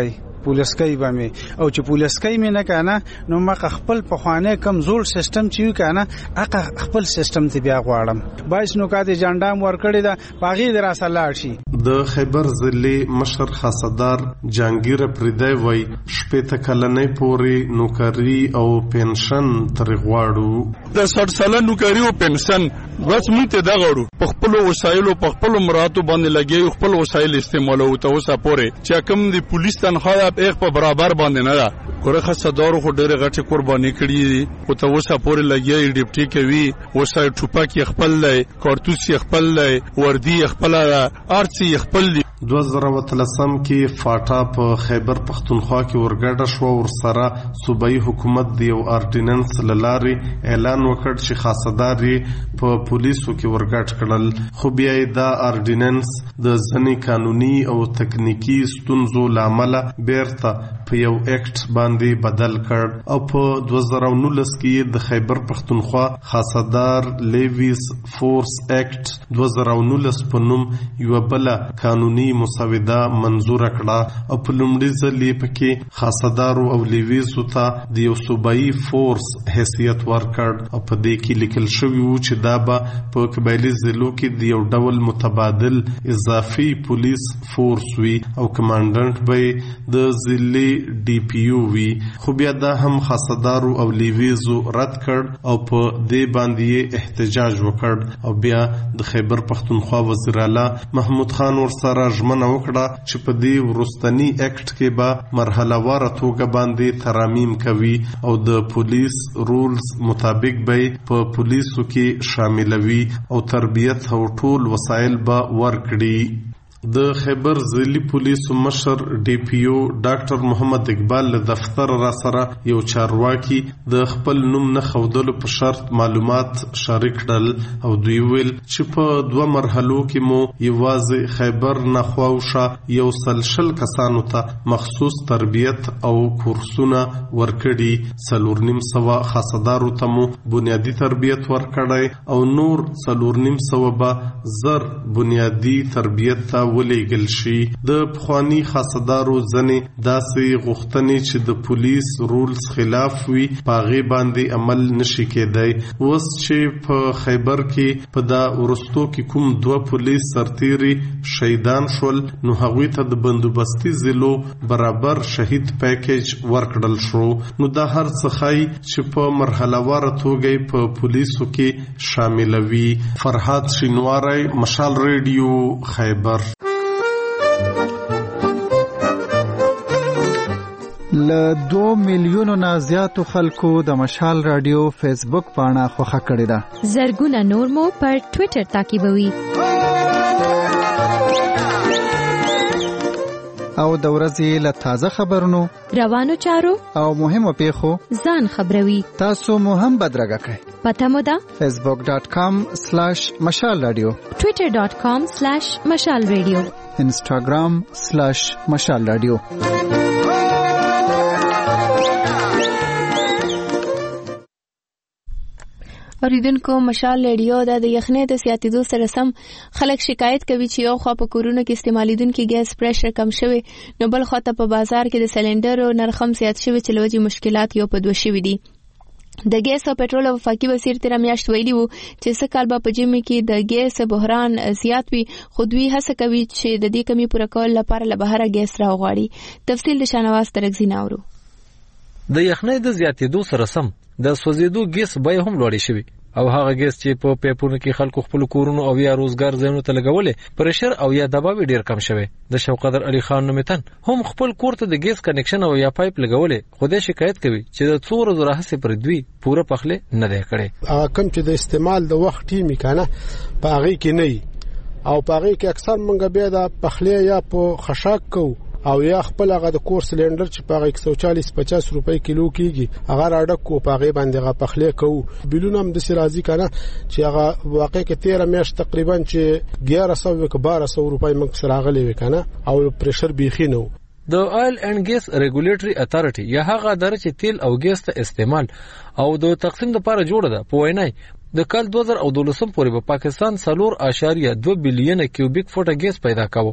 C: پولیسکای باندې او چې پولیسکای مې نه کنه نو ما خپل په خوانه کم زول سیستم چې کنه هغه خپل سیستم ته بیا غواړم بایس نو کاته جاندام ورکړی دا باغی در اصله شي
E: د خیبر ضلع مشر خاصدار جانگیر پردای وای شپته کلنې پوري نوکری او پنشن تر غواړو
G: د سړ ساله نوکری او پنشن بس مونږ ته دا غواړو په خپل وسایلو په خپل مراتو باندې لګي خپل وسایل استعمالو ته اوسه پورې چې کوم د پولیس تنخواه په برابر باندې نه ده ګوره خاصدارو خو ډېر غټه قرباني کړې دي او ته اوسه پورې لګي ډیپټي کوي اوسه ټوپک خپل لای کارتوس خپل لای وردی خپل ارڅي خپل
E: دوه زره وتلسم کې فاټا په خیبر پختونخوا کې ورګډه شو ور سره صوبایي حکومت دی او ارډیننس لاري اعلان وکړ چې خاصداري په پولیسو کې ورګډ کړل خو بیا دا ارډیننس د ځنی قانوني او تکنیکی ستونزو لامل بیرته په یو اکټ باندې بدل کړ او په دوه زره نولس کې د خیبر پختونخوا خاصدار لیویز فورس اکټ دوه زره نولس په نوم یو بل قانوني مسوده منظور کړه او په لومړي ځل یې پکې خاصدارو او لیویزو ته د یو صوبایي فورس حیثیت ورکړ او په دې کې لیکل شوی و چې دا به په قبایلي ضلعو کې د یو ډول متبادل اضافي پولیس فورس وي او کمانډنټ به د ضلع ډي پی یو وي خو بیا دا هم خاصدارو او لیویزو رد کړ او په دې باندې احتجاج وکړ او بیا د خیبر پختونخوا وزیر اعلی محمود خان ورسره ژمنه وکړه چې په دې ورستنی اکټ کې به مرحله واره توګه باندې ترامیم کوي او د پولیس رولز مطابق به په پولیسو کې شاملوي او تربیت او ټول وسایل به ورکړي د خیبر ضلعي پولیسو مشر ډي پی او ډاکټر محمد اقبال له دفتر را سره یو چارواکي د خپل نوم نه خودلو په شرط معلومات شریک کړل او دوی ویل چې په دوه مرحلو کې مو یوازې خیبر نه خواوشه یو سلشل کسانو ته مخصوص تربیت او کورسونه ورکړي څلور نیم سوه خاصدارو ته مو بنیادی تربیت ورکړی او نور څلور نیم سوه به زر بنیادی تربیت ته ولېږل شي د پخواني خاصدارو ځنې داسې غوښتنې چې د پولیس رولز خلاف وي په هغې باندې عمل نشي کېدی اوس چې په خیبر کې په دا وروستو کې کوم دوه پولیس سرتیري شهیدان شول نو هغوی ته د بندوبستي ضلعو برابر شهید پیکیج ورکړل شو نو دا هر څه ښایي چې په مرحله واره توګه په پولیسو کې شاملوي فرهاد شینواری مشال ریډیو خیبر
I: ل دو میلیونو نه زیاتو خلکو د مشال رادیو فیسبوک پاڼه خوښه کړې ده
X: زرګونه نور مو پر ټوئیټر تعقیبوي
I: او د ورځې له تازه خبرونو
X: روانو چارو
I: او مهمو پیښو
X: ځان خبروي
I: تاسو مو هم بدرګه کړئ
X: پته مو ده
I: فیسبوک ډاٹ کام سلیش مشال رادیو
X: ټوئیټر ډاٹ کام سلیش مشال رادیو
I: انسټاګرام سلیش مشال رادیو
A: اوریدونکو مشال ریډیو د یخنۍ د زیاتېدو سره سم خلک شکایت کوي چې یو خوا په کورونو کې استعمالیدونکو ګیس پریشر کم شوی نو بل خوا ته په بازار کې د سلندرو نرخ هم زیات شوی چې لوجي مشکلات یو په دوه شوي دي د ګیس او پټرول او وفاقي وزیر تیر میاشت ویلي وو چې څه کال به په جمی کې د ګیس بحران زیات وي خو دوی هڅه کوي چې د دې کمی پوره کول لپاره له بهره ګیس راوغواړي تفصیل د شانواز ترګزین اورو
Y: د یخنۍ د زیاتېدو سره سم د سوځېدو ګیس بیه هم لوړې شوې او هغه ګیس چې په پیپونو کې خلکو خپل کورونو او یا روزګار ځایونو ته لګولې پرشر او یا دباو ډیر کم شوی د شوقدر علي خان نومتن هم خپل کور ته د ګیس کنیکشن او یا پایپ لګولې خو د شکایت کوي چې د څو ورځې راهسې پر دوی پوره پخله نه دی کړی
Z: هغه کم چې د استعمال د وخت ټیمی کنه په هغه کې نه او په هغه کې اکثر منګه بیا د پخله یا په خشاک کو او یا خپل هغه د کور سلندر چې په یک سو چالیس پچاس روپۍ کیلو کیږي هغه راډک کو په هغه باندې هغه پخله کو بلون هم د سرازي کنه چې هغه واقع کې تیرہ میاشت تقریبا چې ګیارہ سو ک بارہ سو روپۍ موږ سره غلې وکنه او پرشر بیخي نو
Y: د آیل اینڈ ګیس ریګولیټری اتارټي یا هغه اداره چې تیل او ګیس ته استعمال او د تقسیم لپاره جوړه ده په وینای د کال دوه هزار دولس پورې په پاکستان سلور اشاریه دوه بلین کیوبیک فوټه ګیس پیدا کاوه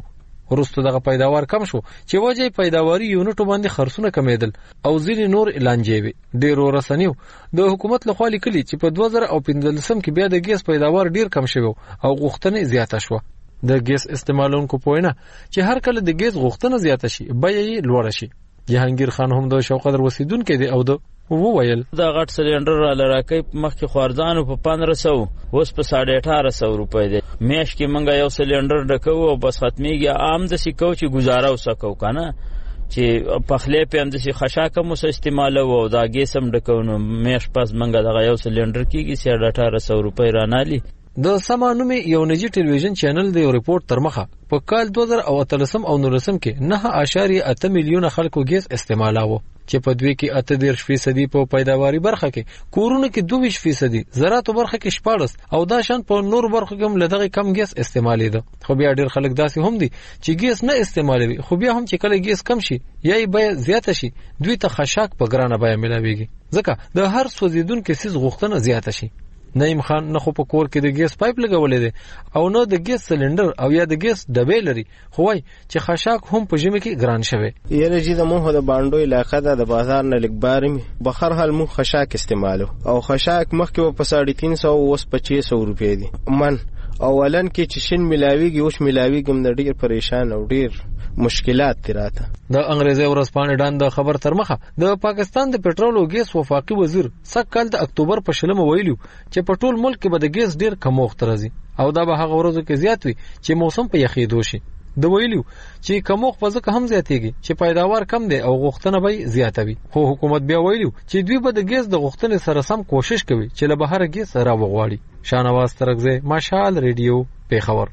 Y: وروسته دغه پیداوار کم شو چې وجه پیداواري یونټو باندې خرڅونه کمیدل او ځینې نور اعلانجې وي. ډیرو رسنیو د حکومت لخوا لیکلي چې په دوه زره پنځلسم کې بیا د ګیس پیداوار ډیر کم شوی او غوښتنه زیاته شوه. د ګیس استعمالونکو پوینه چې هر کله د ګیس غوښتنه زیاته شي بیه یې لوړه شي. جهانگیر خان هم د شوقدر وسیدونکو دی او د وویل
H: دا غټ سلندر را لراکې مخکې خوارځانو په پندرہ سو اوس په ساڑھے اٹھارہ سو روپۍ دی. میش کې منګه یو سلندر ډکو او بس ختميږي. عام د سکو چې گزاره وسکو کنه چې پخلې په اند سي خشاکه مو استعمال وو دا ګیسم ډکو نو میش پس منګه دا یو سلندر کېږي ساڑھے اٹھارہ سو روپۍ رانالي.
Y: د سمانومي یو نجی ټلویزیون چینل د یو ریپورت تر مخه په کال دوه زره اتلسم او نولسم کې نه اشاریه اته میلیونه خلکو ګیس استعمالاوه چې په دوی کې اته دېرش فیصدي په پیداواري برخه کې، کورونو کې دوه ویشت فیصدي، زراعتو برخه کې شپاړس او دا شان په نور برخو کې هم لدغه کم ګیس استعمالیده. خو بیا ډېر خلک داسې هم دي چې ګیس نه استعمالوي، خو بیا هم چې کله ګیس کم شي یا یې بیه زیاته شي دوی ته خشاک په ګرانه بیه ملاويږي، ځکه د هر سوځیدونکي سیس غوښتنه زیاته شي. نعیم خان نه خو په کور کې د ګیس پایپ لګولې دي او نه د ګیس سلندر او یا د ګیس ډبې لري، خو وای چې خشاک هم په ژمي کې ګران شوی.
J: یره چې د مو د باندو علاقه ده د بازار نه لګبارم بخر حال مو خشاک استعمالو او خشاک مخکې په ساڑھے تین سو اوس پچیس سو روپے دي من اولن کې چې شین ملاویږي اوس ملاویږم د ډیر پریشان او ډیر مشکلات تراته.
Y: د انګریزي ورځپاڼې ډان د خبر تر مخه د پاکستان د پېټرول او ګیس وفاقي وزیر سکهال د اکتوبر په شلمه ویلو چې په ټول ملک کې به د ګیس ډیر کموخت راځي او دا به هغه ورځو کې زیات وي چې موسم په یخېدو شي. د ویلو چې کموخ په ځکه هم زیاتېږي چې پیداوار کم دی او غوښتنه به زیاته وي، خو حکومت بیا ویلو چې دوی به د ګیس د غوښتنې سره سم کوشش کوي چې له بهر ګیس را وغواړي. شانواز ترغزه، مشال ریډیو، پیښور.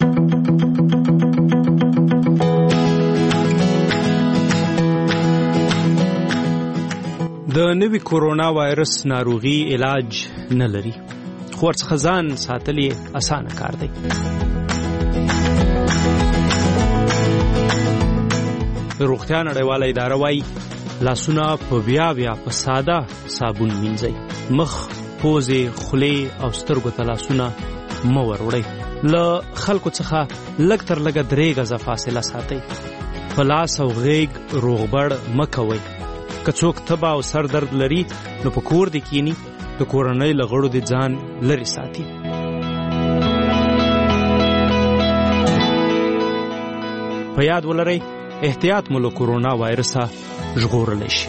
K: د نوي کورونا وایرس ناروغي علاج نه لري، خو ورڅخه ځان ساتل یې اسانه کار دی. روغتیا نړیواله اداره وايي لاسونه په بیا بیا په ساده صابون مینځئ، مخ، پوزې، خولې او سترګو ته لاسونه مه وروړئ. له خلکو څخه لږ تر لږه درې غزه فاصله ساتئ. په لاس او غیږ روغبړ مه کوئ. که څوک تبه او سر درد لري نو په کور دې کینی، د کورنۍ له غړو دې ځان لرې ساتي. په یاد ولرئ احتیاط مو له کورونا وایرسه ژغورلی شي.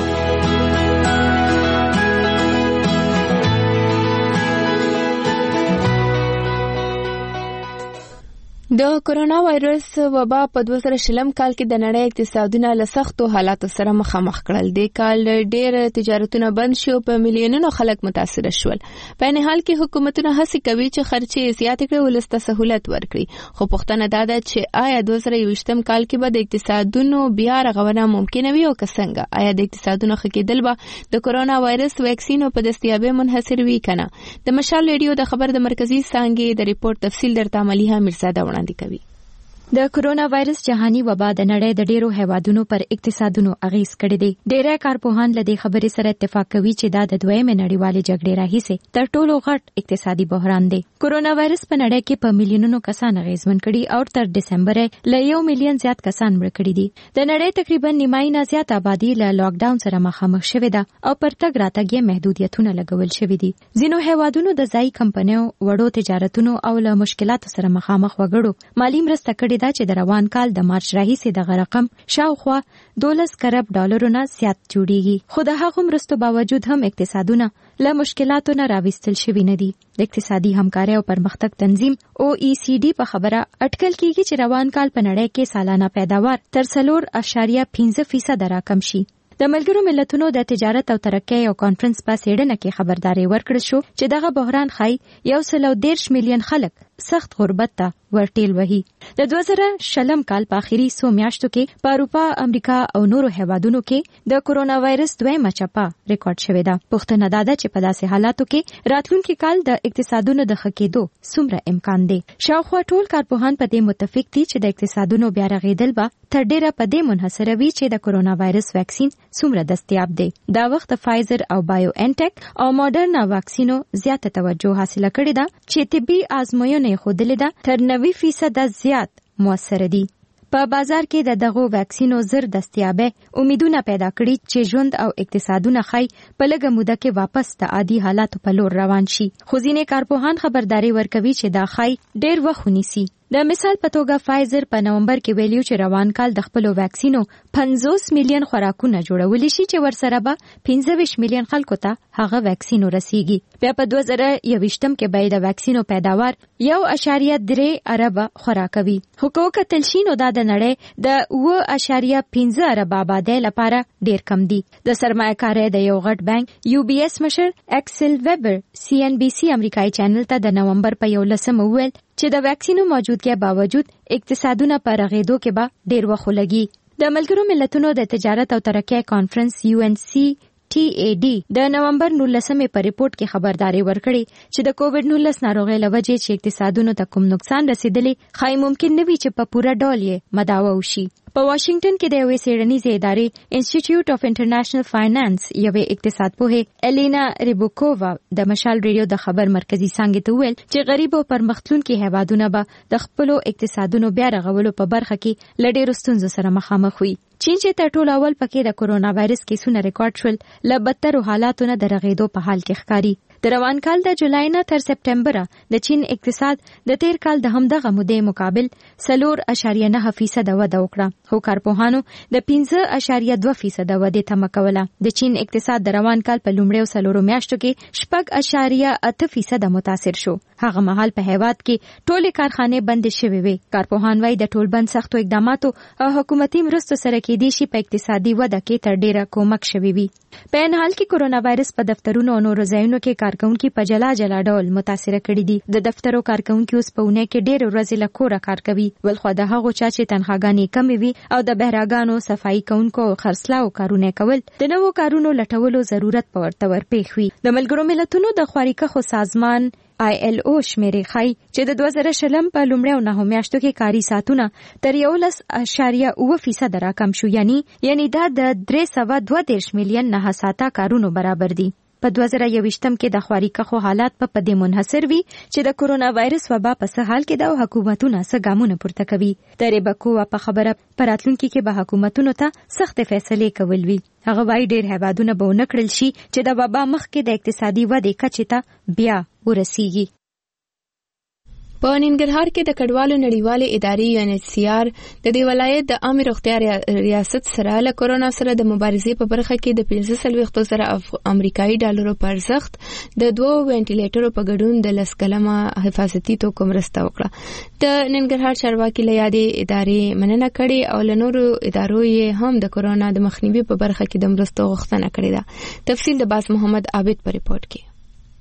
A: د کورونا وایرس وبا په دوه زره شلم کال کې د نړۍ اقتصادونه له سختو حالاتو سره مخامخ کړل. د کال ډېر تجارتونه بند شو، په میلیونونو خلک متاثر شول. په نه حال کې حکومتونه هڅه کوي چې خرچې زیات کړي او ولسته سہولت ورکړي، خو پوښتنه دا ده چې آیا دوه زره یوویشتم کال کې به د اقتصادونو بیا رغونه ممکنه وي او که څنګه؟ آیا د اقتصادونو ښه کېدل به د کورونا وایرس ویکسین په دستیابۍ منحصر وي که نه؟ د مشال ریډیو د خبر د مرکزی څانګې د ریپورت تفصیل درته ملیحه میرزاده وړاندې کوي.
X: د کورونا وایرس جهاني وبا د نړۍ د ډیرو هیوادونو پر اقتصادونو اغیز کړی دی. ډیری کارپوهان له دې خبرې سره اتفاق کوي چې دا د دویمې نړیوالې جګړې راهیسې تر ټولو غټ اقتصادي بحران دی. کورونا وایرس په نړۍ کې په میلیونونو کسان اغیزمن کړي او تر دسمبر له یو میلیون زیات کسان مړ کړي دي. د نړۍ تقریبا نیمایي نه زیات آبادی له لاک ډاون سره مخامخ شوې ده او پر تګ راتګ یې محدودیتونه لګول شوي دي. ځینو هیوادونو د ځایي کمپنیو، وړو تجارتونو او له مشکلاتو سره مخامخ وګړو مالی مرسته کړې دا چې د روان کال د مارچ راهیسې دغه رقم شاوخوا دولس کرب ډالرونه زیات جوړیږي، خو د هغو مرستو باوجود هم اقتصادونه له مشکلاتو نه راویستل شوي نه دي. د اقتصادي همکارۍ او پرمختګ تنظیم او ای سی ډي په خبره اټکل کیږي چې روان کال په نړۍ کې سالانه پیداوار تر څلور اعشاریه پنځه فیصده راکم شي. د ملګرو ملتونو د تجارت او ترقۍ او کانفرنس په سیډنه کې خبرداري ورکړل شو چې دغه بحران ښایي یو سل او دېرش میلیون خلک سخت غربت ته ورټیل وهي. د دوه زره شلم کال په اخري څو میاشتو کې په اروپا، امریکا او نورو هیوادونو کې د کورونا وایرس دویمه چپه ریکارډ شوې ده. پوښتنه دا ده چې په داسې حالاتو کې راتلونکي کال د اقتصادونو د ښه کېدو څومره امکان دی. شاوخوا ټول کارپوهان په دې متفق دي چې د اقتصادونو بیا رغېدل به تر ډیره په دې منحصره وي چې د کورونا وایرس ویکسین څومره دستیاب دی. دا وخت د فایزر او بایو انټیک او ماډرنا واکسینو زیاته توجه حاصله کړې ده چې طبي آزموینې ښودلې ده تر نوي فیصده زیات موثر دي. په بازار کې د دغو ویکسینو زر دستیابه امیدونه پیدا کړي چې ژوند او اقتصادونه خای په لږه موده کې واپس د عادي حالاتو په لور روان شي. خو ځینې کارپوهان خبرداري ورکوي چې دا خای ډېر وخت ونیسي. د مثال په توګه فایزر په نومبر کې ویلیو چې روان کال د خپلو ویکسینو پنځوس میلیون خوراکونه جوړولی شي چې ورسره به پنځه ویشت میلیون خلکو ته هغه ویکسین ورسیږي. بیا په دوه زره یوویشتم کې به د ویکسینو پیداوار یو اعشاریه درې اربه خوراکوي. خو که وکتل شي نو دا د نړۍ د اوه اعشاریه پنځه اربه آبادۍ لپاره ډیر کم دي. د سرمایه کارۍ د یو غټ بانک یو بی اس مشر اکسل ویبر سی ان بی سی امریکایي چینل ته د نومبر په یولسم وویل چې د ویکسینو موجودګۍ باوجود اقتصادونه په رغېدو کې به ډیر وخت لګي. د ملګرو ملتونو د تجارت او ترقۍ کانفرنس یو ان سی ټي اي ډي د نومبر نولسمې په ریپورت کې خبرداري ورکړې چې د کووډ نولس ناروغۍ له وجې چې اقتصادونو ته کوم نقصان رسیدلی خای ممکن نه وي چې په پوره ډول یې مداوه وشي. په واشنگټن کې د یوې څېړنیزې ادارې انسټیټیوټ اف انټرنیشنل فاینانس یوې اقتصاد پوهې الینا ریبوکووا د مشال ریډیو د خبر مرکزی څانګې ته وویل چې غریب او پرمختلونکي هیوادونه به د خپلو اقتصادونو بیا رغولو په برخه کې له ډېرو ستونزو سره مخامخ وي. چین چې تر ټولو اول پکې د کرونا وایرس کیسونه ریکارډ شول له بدترو حالاتو نه د رغېدو په حال کې ښکاري. د روان کال د جولای نه تر سپټمبره د چین اقتصاد د تیر کال د همدغه مودې مقابل څلور اعشاریه نه فیصده وده وکړه. خو کارپوهانو د پنځه اعشاریه دوه فیصده ودې تمه کوله. د چین اقتصاد د روان کال په لومړیو څلورو میاشتو کې شپږ اعشاریه اته فیصده متاثر شو. هغه مهال په هیواد کې ټولې کارخانې بندې شوې وې. کارپوهان وايي د ټولبند سختو اقداماتو او حکومتي مرستو سره کېدای شي په اقتصادي وده کې تر ډیره کومک شوی وي. په ان حال کې کرونا وایرس په دفترونو او نورو ځایونو کې کارکونکي په جلا جلا ډول متاثر کړي دي. د دفترو کارکونکي اوس په اونۍ کې ډېر ورځې له کوره کار کوي، ولخوا د هغو چا چې تنخواګانې کمې وي او د بهراګانو صفایي کوونکو او خرڅلاو کارونه کول د نوو کارونو لټولو ضرورت په ورته ورپېښ وي. د ملګرو ملتونو د خواريکښو سازمان آی ایل او شمیرې ښایي چې د دوه زره شلم په لومړیو نهو میاشتو کې کاري ساعتونه تر یولس اعشاریه اوه فیصده راکم شو. یعنی یعنی دا د درې سوه دوه دېرش میلیون نه ساعته کارونو برابر دي. په دوه زره یوویشتم کې د خواريکښو حالات په پدې منحصر وي چې د کرونا وایرس وبا په څه حال کې د حکومتونو څه ګامونه پورته کوي. د ریبکووا په خبره په راتلونکي کې به حکومتونو ته سخت فیصلې کول وي. هغه وايي ډېر هیوادونه به ونه کړل شي چې د وبا مخکې د اقتصادي ودې کچې ته بیا ورسیږي.
A: په ننګرهار کې د کډوالو نړیوالې ادارې یو ان ایچ سی آر د دې ولایت د عامه روغتیا ریاست سره له کرونا سره د مبارزې په برخه کې د پنځه څلوېښت زره امریکایي ډالرو په ارزښت د دوو وینټیلیټرو په ګډون د لس کلمه حفاظتي توکو مرسته وکړه. د ننګرهار چارواکي له یادې ادارې مننه کړې او له نورو ادارو یې هم د کرونا د مخنیوي په برخه کې د مرستو غوښتنه کړې ده. تفصیل د باز محمد عابد په ریپورت کې.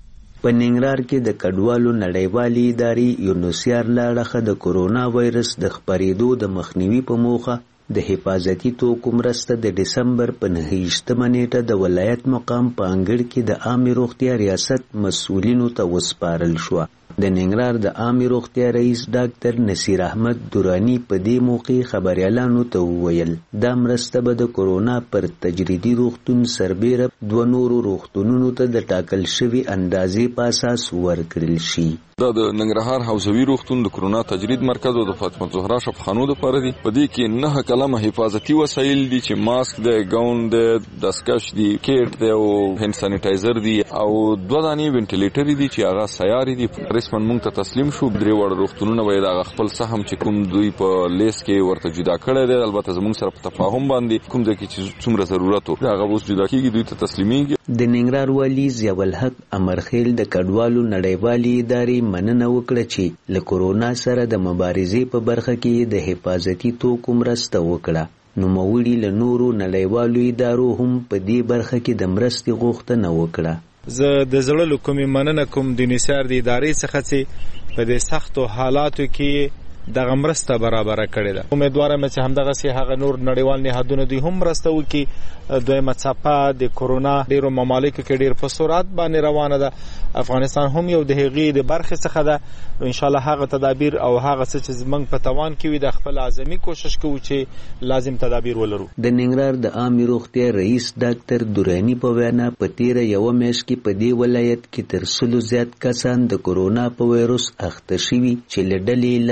M: په ننګرهار کې د کډوالو نړیوالې ادارې یونیسیار له اړخه د کرونا وایرس د خپرېدو د مخنیوي په موخه د حفاظتي توکو مرسته د ډسمبر په نهه ویشتمه نیټه د ولایت مقام په انګړ کې د عامې روغتیا ریاست مسؤلینو ته وسپارل شوه. د ننګرهار د عامې روغتیا رئیس ډاکټر نصیر احمد درانی په دې موقع خبريالانو ته وویل دا مرسته به د کرونا پر تجریدي روغتون سربیره دوه نورو روغتونونو ته د ټاکل شوي اندازې په اساس ورکړل شي.
O: دا د ننګرهار حوزوي روغتون د کرونا تجرید مرکز او د فاطمه زهرا شفاخانو لپاره دي. په دې کې نه کلمه حفاظتي وسایل دي چې ماسک دی، ګاون دی، دستکش دی، کیټ دی او هند سانیټایزر دی او دوه دانې وینټیلیټر دي چې هغه سیاري دي. رسمن مونږ ته تسلیم شو. درې وړ روغتونونه به د خپل سهم چې کوم دوی په لیست کې ورته جدا کړی دی، البته زموږ سره په تفاهم باندې کوم ځای کې چې څومره ضرورت وي هغه اوس جدا کیږي، دوی ته تسلیمیږي.
M: د ننګرهار والي ضیاء الحق امرخیل د کډوالو نړیوالې ادارې مننه وکړه چې له کرونا سره د مبارزې په برخه کې د حفاظتي توکو مرسته وکړه. نوموړي له نورو نړیوالو ادارو هم په دې برخه کې د مرستې غوښتنه وکړه.
P: زه د زړه له کومې مننه کوم د یونیسیار د ادارې څخه چې په دې سختو حالاتو کې دغه مرسته برابره کړې ده. امیدوارم چې همدغه سي هغه نور نړیوال نهادونه دوی هم مرسته وکړي. دویمه څپه د کرونا ډیرو ممالکو کې ډیر په سرعت باندې روانه ده. افغانستان هم یو د هغې د برخې څخه ده. ان شاء الله هغه تدابیر او هغه څه چې زمونږ په توان کې وي د خپل اعظمي کوشش کوو چې لازم تدابیر ولرو.
M: د ننګرهار د عامې روغتیا رئیس ډاکټر درانی په وینا په تیره یوه میاشت کې په دې ولایت کې تر سلو زیات کسان د کرونا په وایرس اخته شوي چې له ډلې لس تنه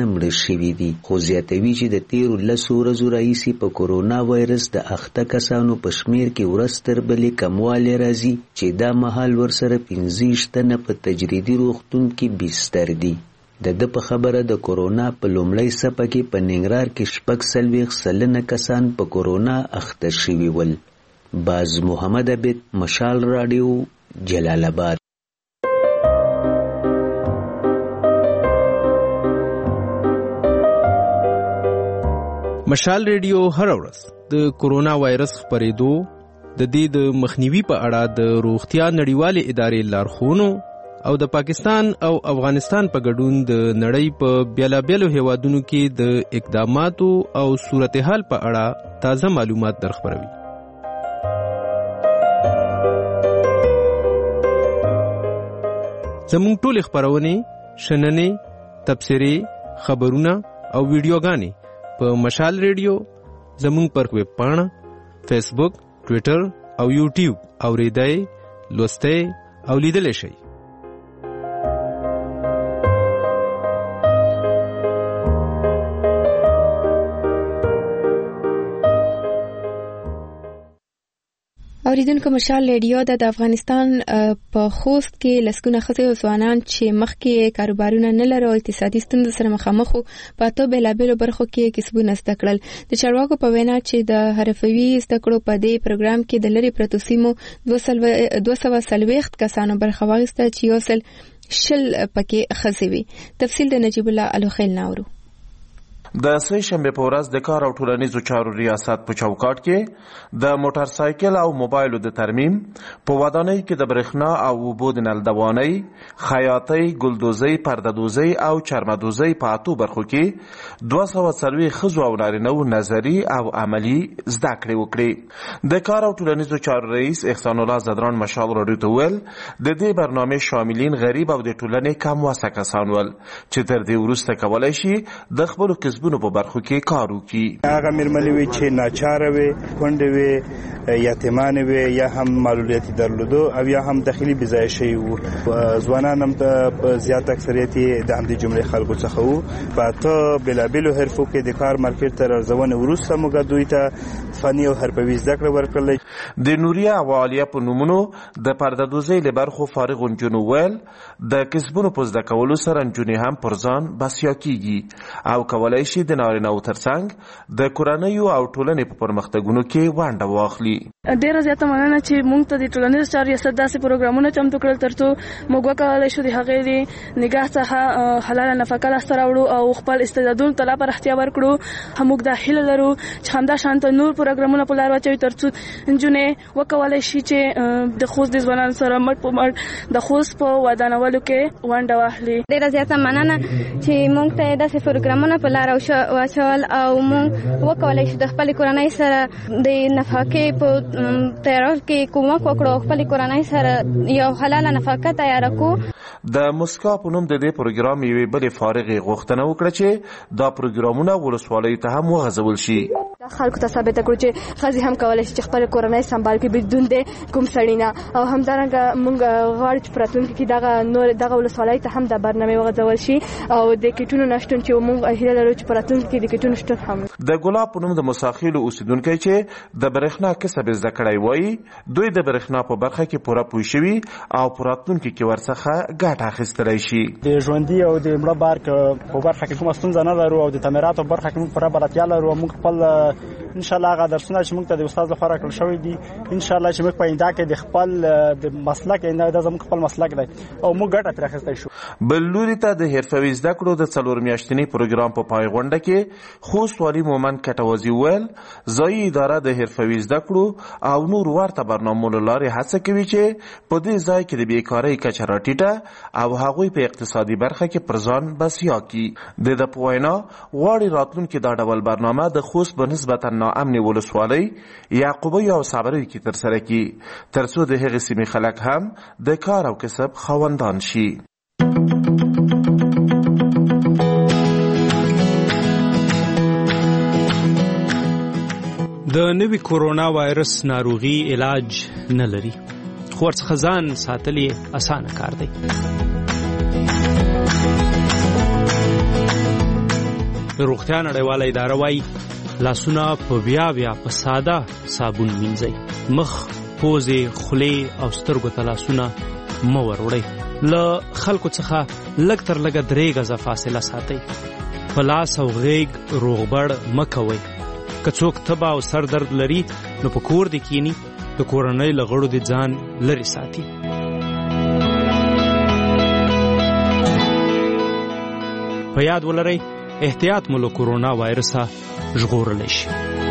M: تنه مړه شوي دي، خو زیاتوي چې د تیرو لسو ورځو راهیسې په کورونا وایرس د اخته کسانو په شمیر کې ورځ تر بلې کموالی راځي چې دا مهال ورسره پنځه ویشت تنه په تجریدي روغتون کې بستر دي. د ده په خبره د کورونا په لومړۍ څپه کې په ننګرهار کې شپږ څلوېښت سلنه کسان په کورونا اخته شوي ول. باز محمد عبید، مشال راډیو، جلال آباد.
N: مشال ریډیو هر ورځ د کورونا وایرس خپرېدو، د دې د مخنیوي په اړه د روغتیا نړیوالې ادارې لارښوونو او د پاکستان او افغانستان په ګډون د نړۍ په بیلابیلو هیوادونو کې د اقداماتو او صورتحال په اړه تازه معلومات درخبروي. زموږ ټولې خپرونې، شننې، تبصرې، خبرونه او ویډیوګانې په مشال ریډیو، زموږ پر ویب پاڼه، فیسبوک، ټویټر او یوټیوب اوریدای، لوستای او لیدلی شئ.
A: اوریدونکو، مشال ریډیو د افغانستان په خوست کې لسګونه ښځې او ځوانان چې مخکې کاروبارونه نه لرل او اقتصادي ستونزو سره مخامخ وو، په اتو بېلابېلو برخو کې کسبونه زده کړل. د چارواکو په وینا چې د حرفوي زده کړو په دې پروګرام کې د لرې پرتو سیمو دوه سوه څلوېښت کسانو برخه واخیسته چې یو سل شل پکې ښځې وي. تفصیل د نجیب الله الوخیل ناورو.
Q: د سه شنبه په ورځ د کار او ټولنیزو چارو ریاست په چوکاټ کې د موټر سایکل او موبایلو د ترمیم، په ودانۍ کې د برېښنا او اوبو د نلدوانۍ، خیاطۍ، ګلدوزۍ، پردهدوزۍ او چرمدوزۍ په اتو برخو کې دوه سوه څلوېښت ښځو او نارینه‌وو نظري او عملي زده کړې وکړې. د کار او ټولنیزو چارو رئیس احسان الله زدران مشال راډیو ته وویل د دې برنامې شاملین غریب او د ټولنې کم وسه کسان ول چې تر دې وروسته کولی شي د خپلو کسبونو په برخو کې کار وکړي.
R: هغه مېرمنې وي چې ناچاره وي، کونډې وي، یتیمانې وي، یا هم معلولیت درلودو او یا هم داخلي بې ځایه شوي وو. ځوانان هم په زیات اکثریت د همدې جملې خلکو څخه وو. په اته بېلابېلو حرفو کې د کار مارکېټ ته ارزونې وروسته موږ دوی ته فني او حرفوي زده کړه ورکړله.
Q: د نوریه او عالیه په نومونو د پردهدوزۍ له برخو فارغ نجونو ویل د کسبونو په زده کولو سره نجونې هم پر ځان بسیا کیږي او کولی شي د نارینه‌وو ترڅنګ د کورنیو او ټولنې په پرمختګونو کې ونډه واخلي.
S: ډېره زیاته مننه چې موږ ته د ټولنیزو چارو ریاست داسې پروګرامونه چمتو کړل ترڅو موږ وکولی شو د هغې د نګاه څخه حلاله نفقه لاسته راوړو او خپل استعدادونو ته لا پراختیا ورکړو. موږ دا هیله لرو چې همدا شانته نور پروګرامونه په لار واچوي ترڅو نجونې وکولی شي چې د خوست د ځوانانو سره مټ په مټ د خوست په ودانولو کې ونډه واخلي.
T: ډېره زیاته مننه چې موږ ته داسې پروګرامونه په لار واچول او موږ وکولی شو د خپل کورنۍ سره د نفقې په تیارول کې کومک وکړو او خپل کورنۍ سره یو حلاله نفقه تیاره کړو.
Q: د مسکا په نوم د دې پروګرام یوې بلې فارغې غوښتنه وکړه چې دا پروګرامونه ولسوالیو ته هم وغځول شي.
S: دا خلکو ته ثابته کړو چې ښځې هم کولی شي چې خپل کورنۍ سمبال کړي بدون د کوم سړي نه. او همدارنګه موږ غواړو چې په راتلونکي کې دغه نور دغه ولسوالۍ ته هم دا برنامې وغځول شي او د کټونو نشتون چې موږ هیله لرو چې په راتلونکي کې د کټونو شتون هم.
Q: د ګلاب په نوم د مساخیلو اوسیدونکی چې د برېښنا کسب زده کړی وایي دوی د برېښنا په برخه کې پوره پوه شوي او په راتلونکي کې ورڅخه ګټه اخیستلی شي.
U: د ژوندي او د مړه بارک په برخه کې کومه ستونزه نه لرو او د تعمیراتو په برخه کې موږ پوره بلدتیا لرو او موږ خپل ان شاء الله هغه درسونه چې موږ ته د استاد لخوا راکړل شوي دي ان شاء الله چې موږ په آینده کې د خپل د مسلک دا زموږ خپل مسلک دی او موږ ګټه ترې اخیستی شو.
Q: بل لوري ته د حرفوي زده کړو د څلور میاشتني پروګرام په پای غونډه کې خوست والي مومن کټوازي ویل ځایي اداره د حرفوي زده کړو او نور ورته برنامو له لارې هڅه کوي چې په دې ځای کې د بیکارۍ کچه راټیټه او هغوی په اقتصادي برخه کې پر ځان بسیا کړي. د ده په وینا غواړي راتلونکي دا ډول برنامه د خوست په نسبتا ناامنې ولسوالۍ یعقوبۍ او صبریو کې ترسره کړي ترڅو د هغې سیمې خلک هم د کار او کسب خاوندان شي.
K: د نوي کورونا وایرس ناروغي علاج نه لري خو ورڅخه ځان ساتل یې اسانه کار دی. د روغتیا نړیواله اداره وايي لاسونه په بیا بیا په ساده صابون مینځئ. مخ، پوزې، خولې او سترګو ته لاسونه مه وروړئ. له خلکو څخه لږ تر لږه درې غزه فاصله ساتئ. په لاس او غیږ روغبړ مه کوئ. که څوک تبه او سر درد لري نو په کور دې کینی، د کورنۍ له غړو دې ځان لرې ساتي. په یاد ولرئ احتیاط مو له کورونا وایرسه ژغورلی شي.